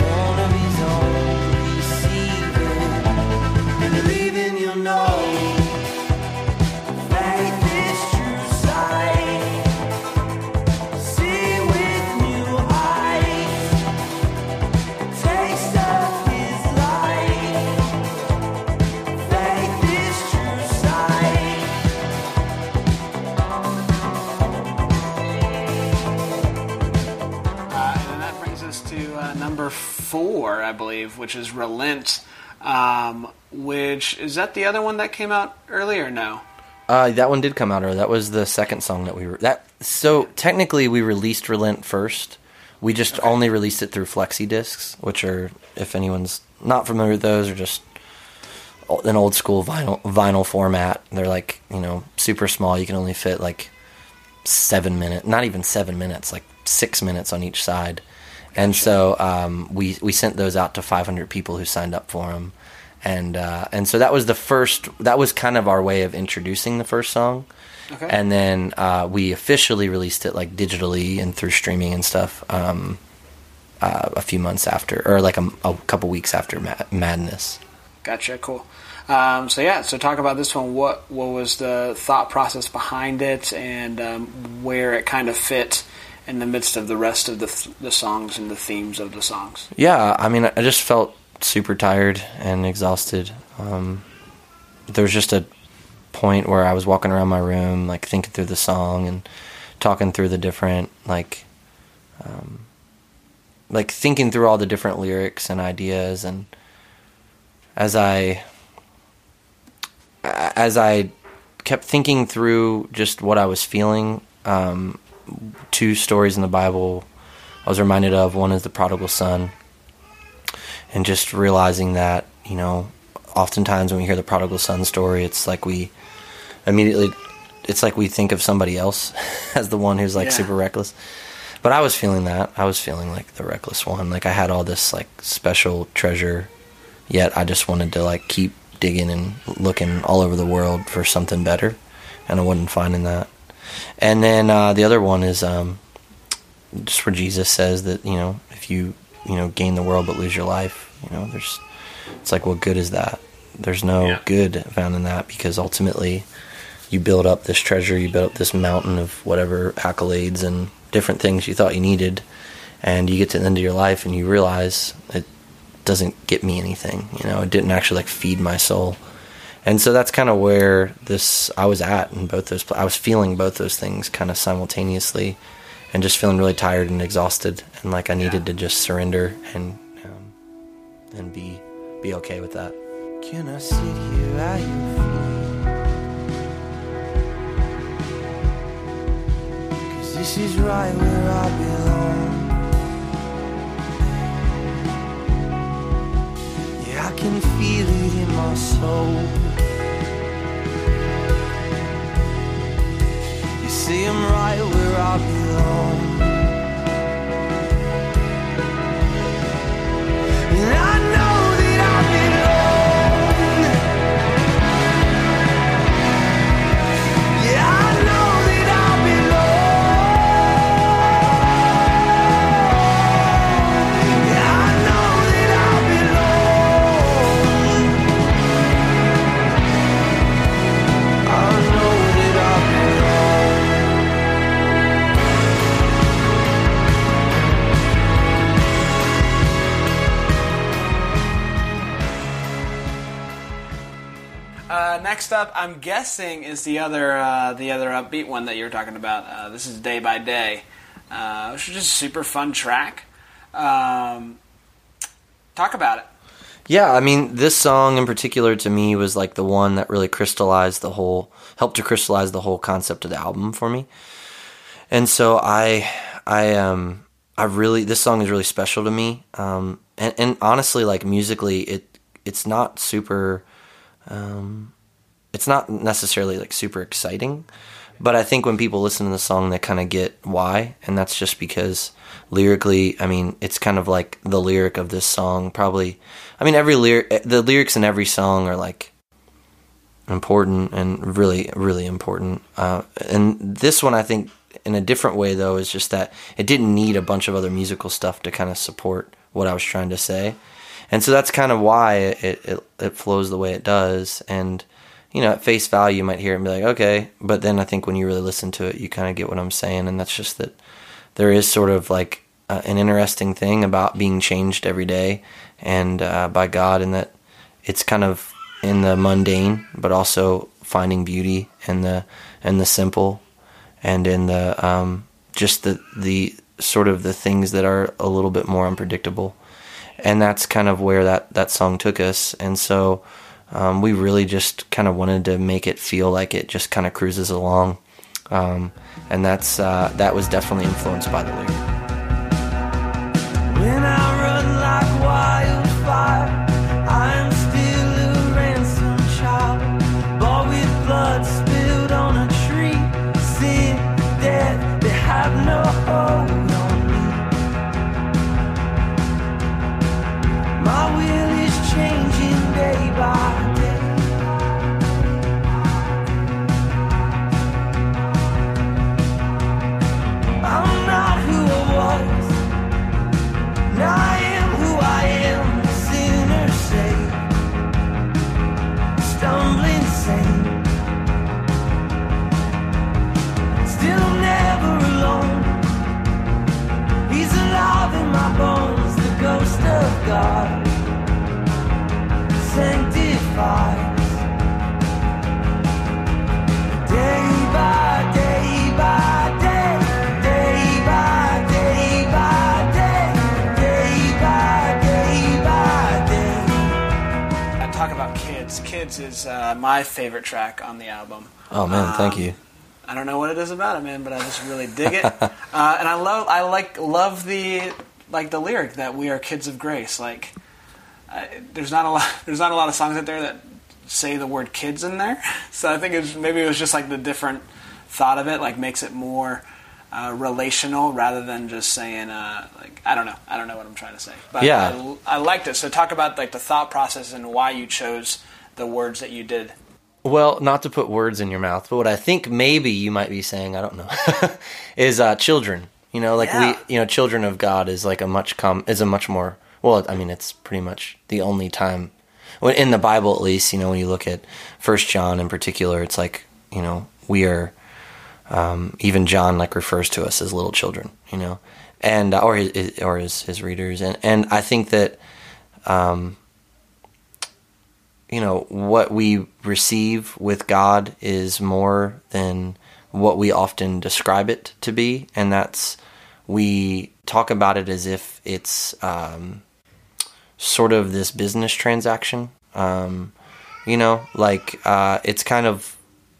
one of his own. Receive it, believing you'll know. Number 4, I believe, which is Relent, which, is that the other one that came out early or no? That one did come out early. That was the second song that we were... So technically we released Relent first. We just only released it through flexi discs, which are, if anyone's not familiar with those, are just an old school vinyl format. They're like, you know, super small. You can only fit like 7 minutes, not even 7 minutes, like 6 minutes on each side. And so we sent those out to 500 people who signed up for them, and so that was the first. That was kind of our way of introducing the first song, and then we officially released it like digitally and through streaming and stuff a few months after, or like a couple weeks after Madness. Gotcha, cool. So talk about this one. What was the thought process behind it, and where it kind of fit in the midst of the rest of the songs and the themes of the songs? Yeah, I mean, I just felt super tired and exhausted. There was just a point where I was walking around my room, like thinking through the song and talking through the different, like thinking through all the different lyrics and ideas. And as I kept thinking through just what I was feeling. Two stories in the Bible I was reminded of. One is the prodigal son, and just realizing that, you know, oftentimes when we hear the prodigal son story, it's like we think of somebody else as the one who's like super reckless. But I was feeling that. I was feeling like the reckless one. Like I had all this like special treasure, yet I just wanted to like keep digging and looking all over the world for something better, and I wasn't finding that. And then the other one is just where Jesus says that, you know, if you gain the world but lose your life, you know, it's like, what good is that? There's no good found in that, because ultimately you build up this treasure, you build up this mountain of whatever accolades and different things you thought you needed, and you get to the end of your life and you realize it doesn't get me anything. You know, it didn't actually like feed my soul. And so that's kind of where I was at in both those. I was feeling both those things kind of simultaneously, and just feeling really tired and exhausted, and like I needed to just surrender and be okay with that. Can I sit here at your feet? 'Cause this is right where I belong. Yeah, I can feel it in my soul. You see, I'm right where I belong. And I know that I belong. Yeah, I know that I belong. Yeah, I know that I belong. I know that I belong. Next up, I'm guessing, is the other upbeat one that you were talking about. This is Day by Day, which is just a super fun track. Talk about it. Yeah, I mean, this song in particular to me was like the one that really helped to crystallize the whole concept of the album for me. And so this song is really special to me. And honestly, like musically, it's not super. It's not necessarily like super exciting, but I think when people listen to the song, they kind of get why, and that's just because lyrically, I mean, it's kind of like the lyric of this song. Probably, I mean, the lyrics in every song are like important and really, really important. And this one, I think, in a different way though, is just that it didn't need a bunch of other musical stuff to kind of support what I was trying to say. And so that's kind of why it flows the way it does. And, you know, at face value, you might hear it and be like, okay. But then I think when you really listen to it, you kind of get what I'm saying. And that's just that there is sort of like an interesting thing about being changed every day and by God, and that it's kind of in the mundane, but also finding beauty in the simple, and in the just the sort of the things that are a little bit more unpredictable. And that's kind of where that song took us. And so we really just kind of wanted to make it feel like it just kind of cruises along. And that was definitely influenced by the lyric. When I run like wildfire, I am still a ransomed child, bought with blood spilled on a tree. Sin, death, they have no hold on me. My will is changing day by day. I'm not who I was, and I am who I am, sinner saved, stumbling saint. Still never alone. He's alive in my bones, the ghost of God sanctifies. Day by day by day, day by day by day, day by day by day. I talk about kids. Kids is my favorite track on the album. Oh man, thank you. I don't know what it is about it, man, but I just really dig it. And I love the lyric that we are kids of grace. Like, there's not a lot of songs out there that say the word kids in there. So I think maybe it was just like the different thought of it, like makes it more relational rather than just saying like I don't know what I'm trying to say. But yeah, I liked it. So talk about like the thought process and why you chose the words that you did. Well, not to put words in your mouth, but what I think maybe you might be saying, I don't know, is children. You know, like children of God is like a much more, well, I mean, it's pretty much the only time, in the Bible at least, you know, when you look at 1 John in particular, it's like, you know, we are, even John like refers to us as little children, you know, and, or his readers. And I think that, you know, what we receive with God is more than what we often describe it to be, and that's, we talk about it as if it's sort of this business transaction, you know, like it's kind of,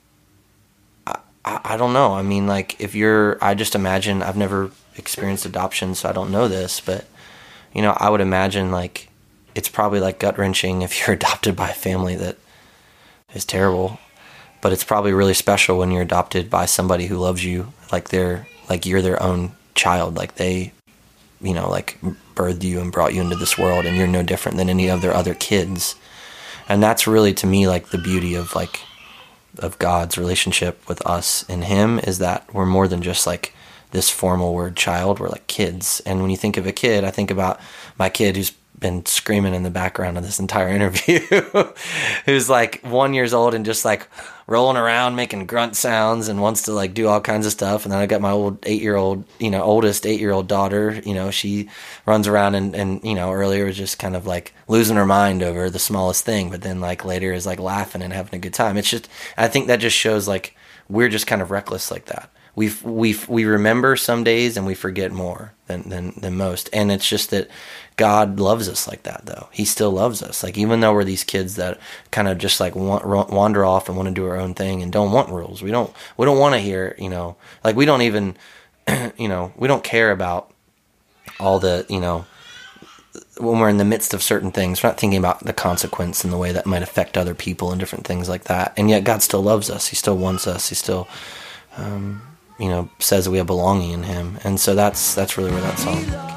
I don't know, I mean, like I just imagine, I've never experienced adoption, so I don't know this, but, you know, I would imagine like, it's probably like gut-wrenching if you're adopted by a family that is terrible, but it's probably really special when you're adopted by somebody who loves you like you're their own child, like they, you know, like birthed you and brought you into this world, and you're no different than any of their other kids. And that's really, to me, like the beauty of God's relationship with us and him, is that we're more than just like this formal word child, we're like kids. And when you think of a kid, I think about my kid who's been screaming in the background of this entire interview, who's like 1 year old and just like rolling around making grunt sounds and wants to like do all kinds of stuff. And then I got my oldest 8-year-old daughter, you know, she runs around and, you know, earlier was just kind of like losing her mind over the smallest thing, but then like later is like laughing and having a good time. It's just, I think that just shows like we're just kind of reckless like that. We remember some days and we forget more than most. And it's just that God loves us like that, though. He still loves us. Like, even though we're these kids that kind of just like wander off and want to do our own thing and don't want rules. We don't want to hear, you know, like we don't even, you know, we don't care about all the, you know, when we're in the midst of certain things, we're not thinking about the consequence and the way that might affect other people and different things like that. And yet God still loves us. He still wants us. He still, you know, says that we have belonging in him. And so that's really where that song came from.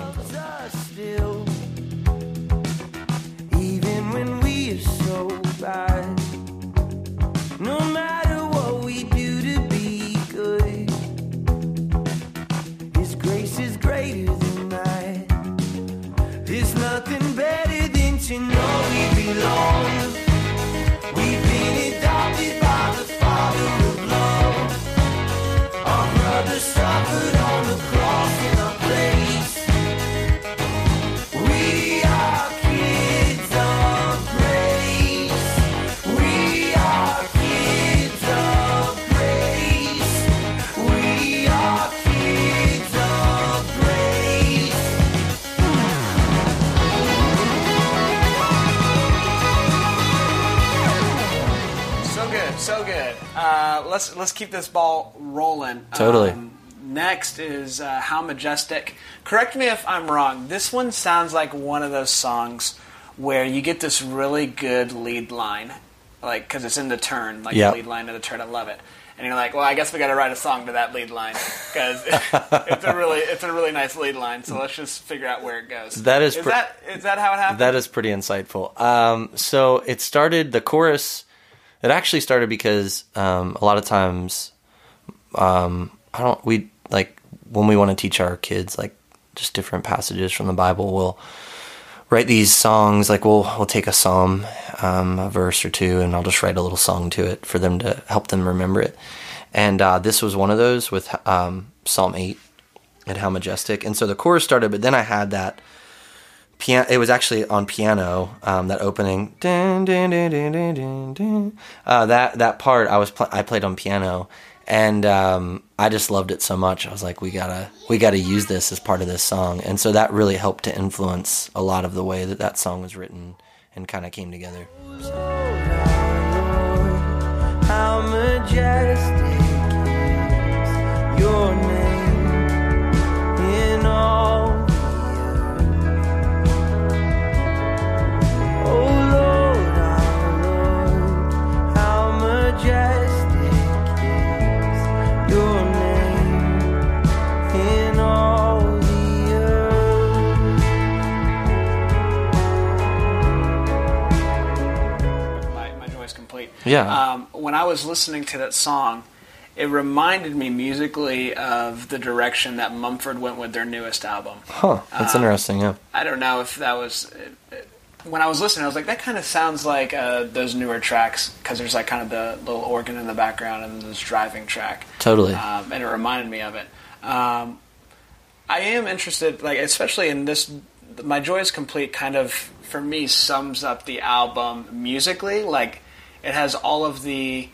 Even when we are so bad, no matter what we do to be good, his grace is greater than that. There's nothing better than to know we belong. We've been adopted by the Father of love. Our brother suffered on the cross in our place. We are kids of grace. We are kids of grace. We are kids of grace. So good. Let's keep this ball rolling. Totally. Next is How Majestic. Correct me if I'm wrong. This one sounds like one of those songs where you get this really good lead line, like because it's in the turn, like the lead line of the turn. I love it. And you're like, well, I guess we got to write a song to that lead line because it's a really nice lead line. So let's just figure out where it goes. Is that how it happened? That is pretty insightful. So it started, the chorus. It actually started because a lot of times when we want to teach our kids like just different passages from the Bible, we'll write these songs. Like we'll take a psalm, a verse or two, and I'll just write a little song to it for them to help them remember it. And this was one of those with Psalm 8 and How Majestic. And so the chorus started, but then I had that piano. It was actually on piano, that opening. Dun, dun, dun, dun, dun, dun, dun. That part I played on piano. And I just loved it so much. I was like, we gotta use this as part of this song. And so that really helped to influence a lot of the way that song was written and kind of came together. So. how majestic is your name in all the earth. Oh Lord, our Lord, how majestic is your name in all the earth. My joy is complete. Yeah. When I was listening to that song, it reminded me musically of the direction that Mumford went with their newest album. Huh. That's interesting, yeah. I don't know if that was... When I was listening, I was like, that kind of sounds like those newer tracks, because there's like kind of the little organ in the background and this driving track. Totally. And it reminded me of it. I am interested, like especially in this... My Joy is Complete kind of, for me, sums up the album musically. Like, it has all the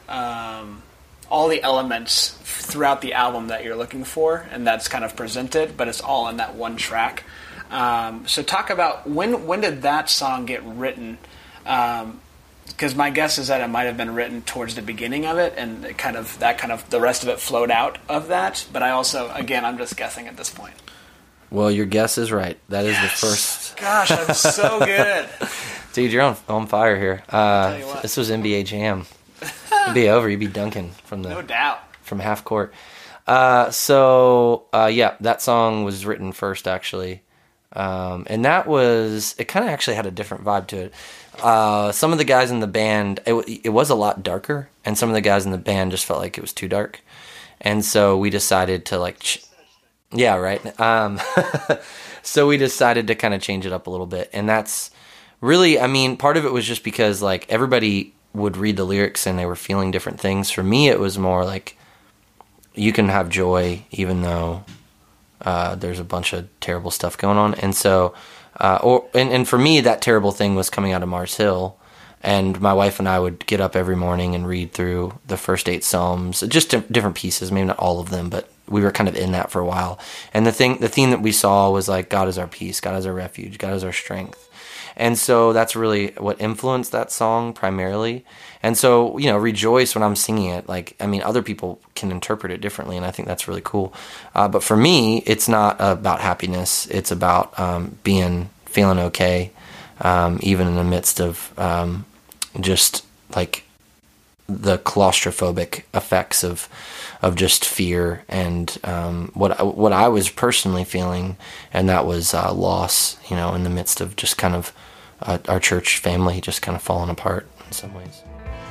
elements throughout the album that you're looking for, and that's kind of presented, but it's all in that one track. So talk about when did that song get written? Because my guess is that it might have been written towards the beginning of it, and it kind of the rest of it flowed out of that. But I also, again, I'm just guessing at this point. Well, your guess is right. That is the first. Gosh, I'm so good. Dude, you're on fire here. tell you what. This was NBA Jam. It'd be over. You'd be dunking from No doubt. from half court. Yeah, that song was written first, actually. And that was, it kind of actually had a different vibe to it. Some of the guys in the band, it was a lot darker, and some of the guys in the band just felt like it was too dark. And so we decided to yeah, right. So we decided to kind of change it up a little bit. And that's really, I mean, part of it was just because like everybody would read the lyrics and they were feeling different things. For me, it was more like you can have joy even though there's a bunch of terrible stuff going on. And so, and for me, that terrible thing was coming out of Mars Hill. And my wife and I would get up every morning and read through the first 8 Psalms, just different pieces, maybe not all of them, but we were kind of in that for a while. And the theme that we saw was like, God is our peace, God is our refuge, God is our strength. And so that's really what influenced that song primarily. And so, rejoice when I'm singing it. Like, I mean, other people can interpret it differently, and I think that's really cool. But for me, it's not about happiness. It's about feeling okay, even in the midst of just like the claustrophobic effects of just fear and what I was personally feeling, and that was loss, in the midst of just kind of our church family just kind of falling apart in some ways.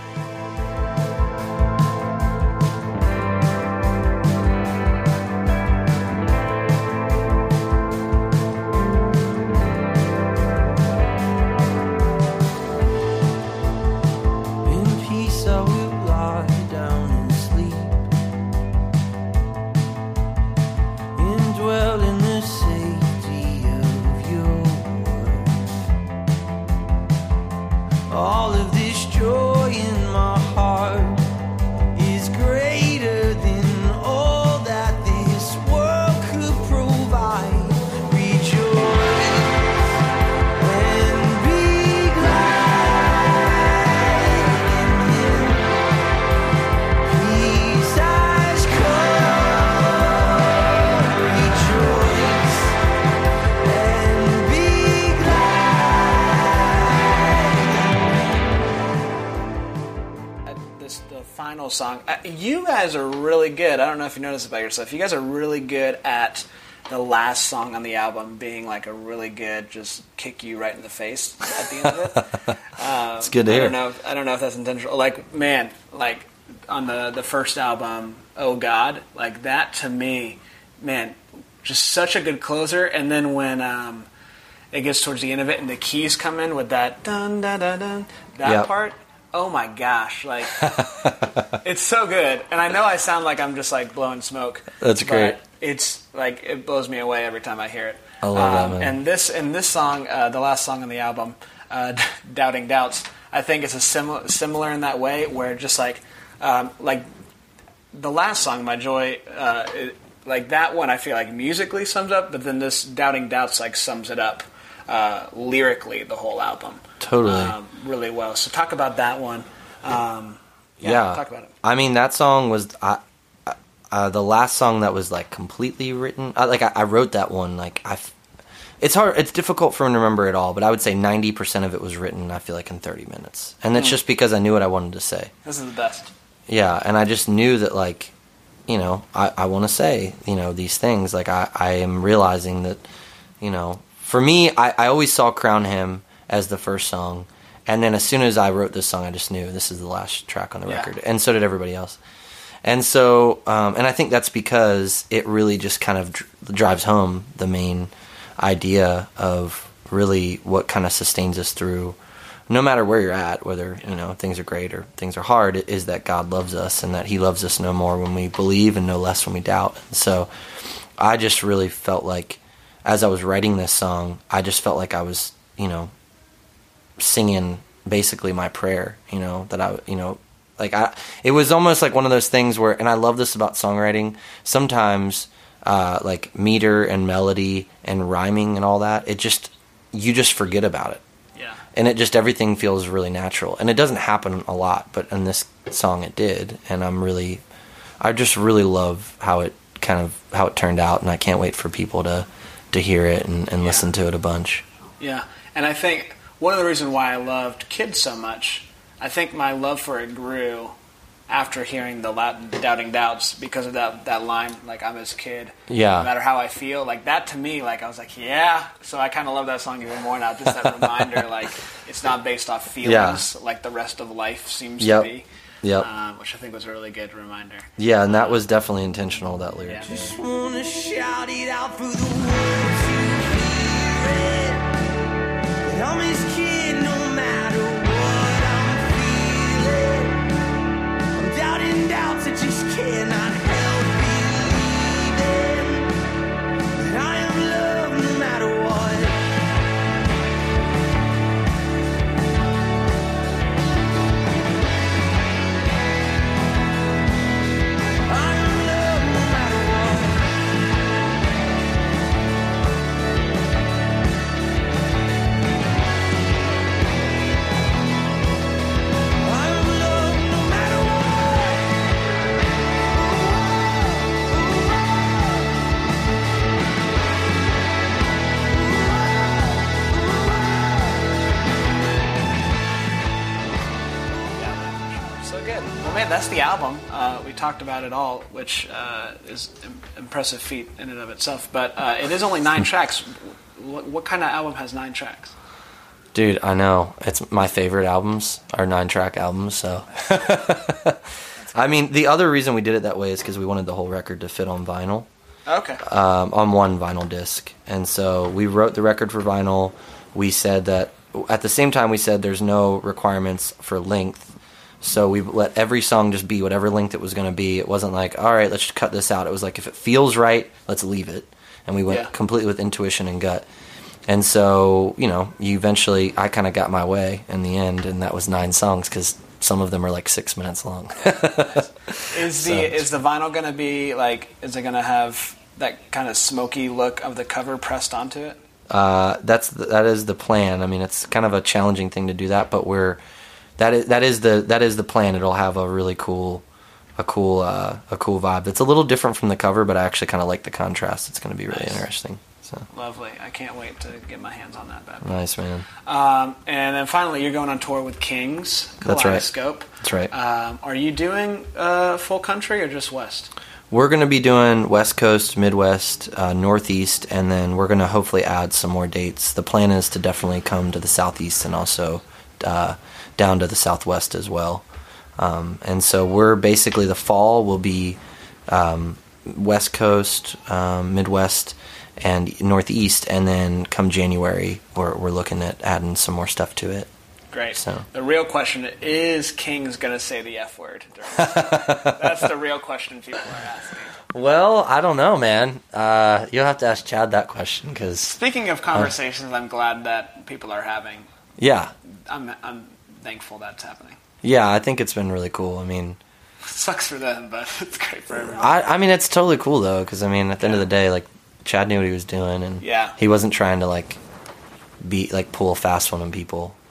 All of this joy in my heart is greater than all that this world could provide. Rejoice and be glad in Him. Peace has come. Rejoice and be The final song. You guys are really good. I don't know if you noticed about yourself. You guys are really good at the last song on the album being like a really good, just kick you right in the face at the end of it. It's good to hear. I don't know if that's intentional. Like, man, like on the first album, Oh God, like that to me, man, just such a good closer. And then when it gets towards the end of it and the keys come in with that dun dun dun dun, that part. Oh my gosh, like, it's so good. And I know I sound like I'm just like blowing smoke. That's great. It's like, it blows me away every time I hear it. I love that, man. And this song, the last song on the album, Doubting Doubts, I think it's a similar in that way, where just like the last song, My Joy, like that one I feel like musically sums up, but then this Doubting Doubts like sums it up lyrically, the whole album. Totally. Really well. So talk about that one. Yeah. Talk about it. I mean, that song was the last song that was like completely written. I wrote that one. Like it's hard. It's difficult for me to remember it all, but I would say 90% of it was written. I feel like in 30 minutes, and it's just because I knew what I wanted to say. This is the best. Yeah, and I just knew that, like, you know, I want to say, you know, these things. Like, I am realizing that, you know, for me, I always saw Crown Him as the first song, and then as soon as I wrote this song, I just knew this is the last track on the record, and so did everybody else. And so, and I think that's because it really just kind of drives home the main idea of really what kind of sustains us through, no matter where you're at, whether, you know, things are great or things are hard, it is that God loves us and that he loves us no more when we believe and no less when we doubt. And so I just really felt like, as I was writing this song, I just felt like I was, you know, singing basically my prayer, you know, that I, you know, like it was almost like one of those things where, and I love this about songwriting, sometimes like meter and melody and rhyming and all that, you just forget about it. Yeah. And it just, everything feels really natural. And it doesn't happen a lot, but in this song it did. And I just really love how it turned out, and I can't wait for people to hear it and listen to it a bunch. Yeah. And I think one of the reasons why I loved Kids so much, I think my love for it grew after hearing the Doubting Doubts, because of that line, like, I'm his kid. Yeah. No matter how I feel. Like, that to me, like, I was like, yeah. So I kind of love that song even more now. Just that reminder, like, it's not based off feelings like the rest of life seems to be. Yep. Which I think was a really good reminder. Yeah, and that was definitely intentional, that lyric. Yeah. Just wanna shout it out for the world to hear it. That I'm his kid no matter what I'm feeling. I'm doubting doubts that just cannot help believing that I am loved no matter what. I am loved no matter what. I am loved no matter So good. Well, man, that's the album. We talked about it all, which is impressive feat in and of itself. But it is only 9 tracks. What kind of album has 9 tracks? Dude, I know. It's my favorite albums are 9-track albums, so. I mean, the other reason we did it that way is because we wanted the whole record to fit on vinyl. Okay. On one vinyl disc. And so we wrote the record for vinyl. We said that, at the same time, we said there's no requirements for length. So we let every song just be whatever length it was going to be. It wasn't like, all right, let's just cut this out. It was like, if it feels right, let's leave it. And we went completely with intuition and gut. And so, you know, I kind of got my way in the end, and that was 9 songs, because some of them are like 6 minutes long. Is the vinyl going to be like? Is it going to have that kind of smoky look of the cover pressed onto it? That is the plan. I mean, it's kind of a challenging thing to do that, but that is the plan. It'll have a really cool vibe. It's a little different from the cover, but I actually kind of like the contrast. It's going to be really interesting. So. Lovely. I can't wait to get my hands on that bad boy. Nice, man. And then finally, you're going on tour with Kings, That's right. Kaleidoscope. That's right. Are you doing full country or just West? We're going to be doing West Coast, Midwest, Northeast, and then we're going to hopefully add some more dates. The plan is to definitely come to the Southeast and also down to the Southwest as well. And so we're basically, the fall will be West Coast, Midwest, and Northeast, and then come January, we're looking at adding some more stuff to it. Great. So. The real question is King's going to say the F word during this? That's the real question people are asking. Well, I don't know, man. You'll have to ask Chad that question, because... Speaking of conversations I'm glad that people are having. Yeah. I'm thankful that's happening. Yeah, I think it's been really cool. I mean... It sucks for them, but it's great for everyone. I mean, it's totally cool, though, because, I mean, at the end of the day, like, Chad knew what he was doing, and he wasn't trying to, like, pull a fast one on people.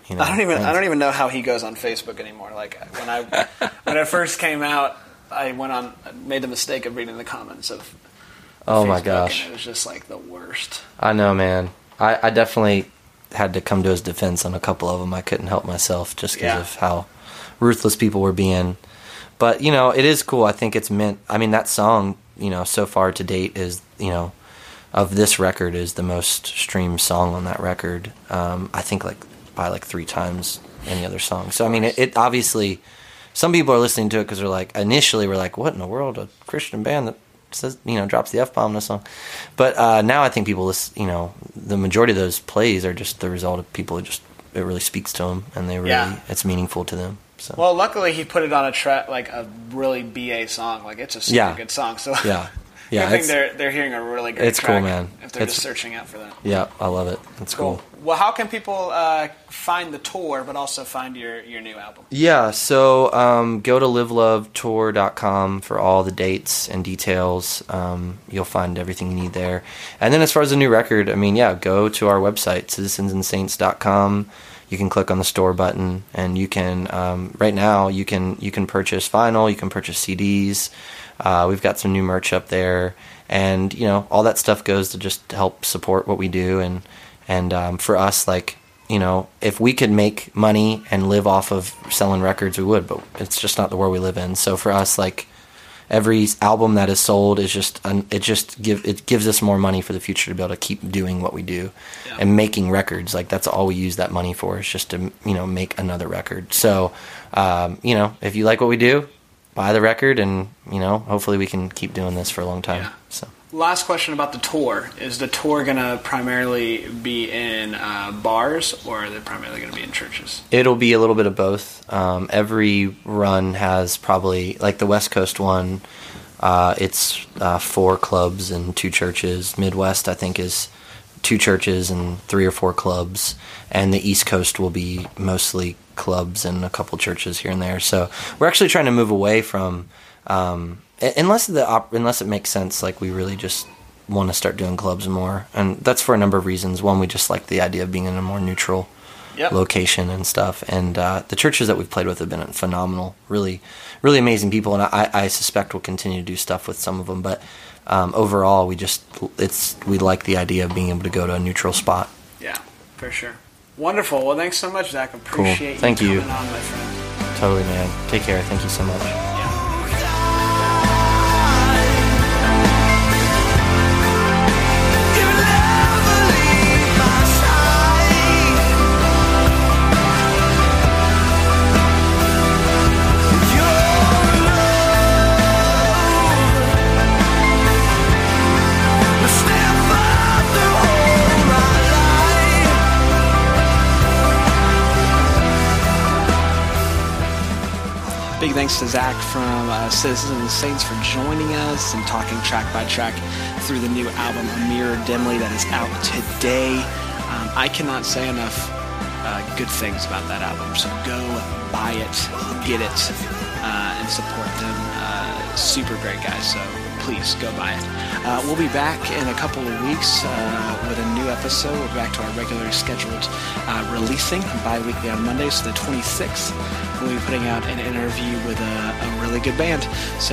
You know, I don't even know how he goes on Facebook anymore. Like when it first came out, I made the mistake of reading the comments of Oh Facebook, my gosh. and it was just like the worst. I know, man. I definitely had to come to his defense on a couple of them. I couldn't help myself just because of how ruthless people were being. But, you know, it is cool. I think it's meant, I mean, that song, you know, so far to date is, you know, of this record is the most streamed song on that record. I think by 3 times any other song. So, I mean, it obviously, some people are listening to it because they're like, initially we're like, what in the world, a Christian band that says, you know, drops the F-bomb in a song. But now I think people listen, you know, the majority of those plays are just the result of people it really speaks to them, and they really, it's meaningful to them. So. Well, luckily he put it on a really BA song. Like, it's a super good song. So I think they're hearing a really good It's track cool, man. if they're just searching out for that. Yeah, I love it. It's cool. Well, how can people find the tour, but also find your new album? Yeah, so go to livelovetour.com for all the dates and details. You'll find everything you need there. And then as far as the new record, I mean, go to our website, citizensandsaints.com. You can click on the store button, and you can right now you can purchase vinyl, you can purchase CDs. We've got some new merch up there, and you know, all that stuff goes to just help support what we do. And for us, like, you know, if we could make money and live off of selling records, we would, but it's just not the world we live in. So for us, like, every album that is sold is it gives us more money for the future to be able to keep doing what we do and making records. Like, that's all we use that money for, is just to, you know, make another record. So, you know, if you like what we do, buy the record, and, you know, hopefully we can keep doing this for a long time. Yeah. So. Last question about the tour. Is the tour going to primarily be in bars, or are they primarily going to be in churches? It'll be a little bit of both. Every run has probably, like the West Coast one, it's 4 clubs and 2 churches. Midwest, I think, is 2 churches and 3 or 4 clubs. And the East Coast will be mostly clubs and a couple churches here and there. So we're actually trying to move away from... unless it makes sense, like, we really just want to start doing clubs more, and that's for a number of reasons. One, we just like the idea of being in a more neutral location and stuff, and the churches that we've played with have been phenomenal, really, really amazing people, and I suspect we'll continue to do stuff with some of them, but overall, we like the idea of being able to go to a neutral spot. Yeah, for sure. Wonderful. Well, thanks so much, Zach. Appreciate cool. Thank you coming on, my friend. Totally, man. Take care. Thank you so much. Big thanks to Zach from Citizens and Saints for joining us and talking track by track through the new album, A Mirror Dimly, that is out today. I cannot say enough good things about that album, so go buy it, get it, and support them. Super great guys, so please go buy it. We'll be back in a couple of weeks with a new episode. We'll be back to our regularly scheduled releasing bi-weekly on Mondays, so the 26th. We'll be putting out an interview with a really good band. So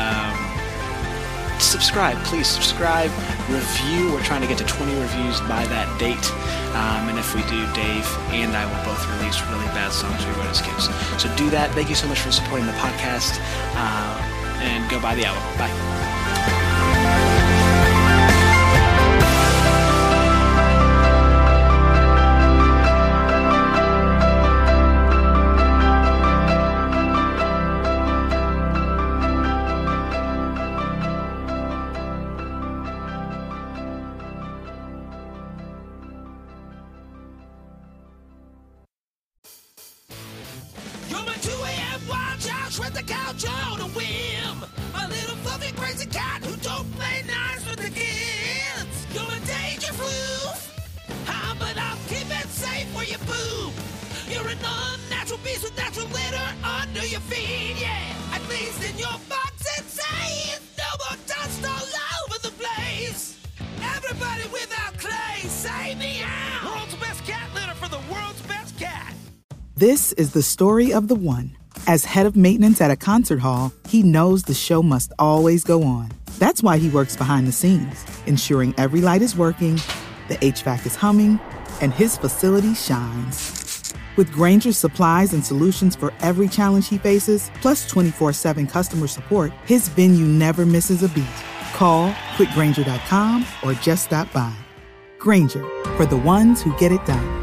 subscribe, please subscribe, review. We're trying to get to 20 reviews by that date. And if we do, Dave and I will both release really bad songs we wrote as kids. So do that. Thank you so much for supporting the podcast. And go buy the album. Bye. You're my 2 a.m. wild child, shred the couch on a whim. My little fluffy crazy cat who don't play nice with the kids. You're a danger floof, but I'll keep it safe where you poop. You're an unnatural beast with natural litter under your feet, yeah. At least in your box it's safe. No more dust all over the place. Everybody without clay, say meow. World's best cat litter for the world's best cat. This is the story of the one. As head of maintenance at a concert hall, he knows the show must always go on. That's why he works behind the scenes, ensuring every light is working, the HVAC is humming, and his facility shines. With Grainger's supplies and solutions for every challenge he faces, plus 24/7 customer support, his venue never misses a beat. Call quickgrainger.com or just stop by. Grainger, for the ones who get it done.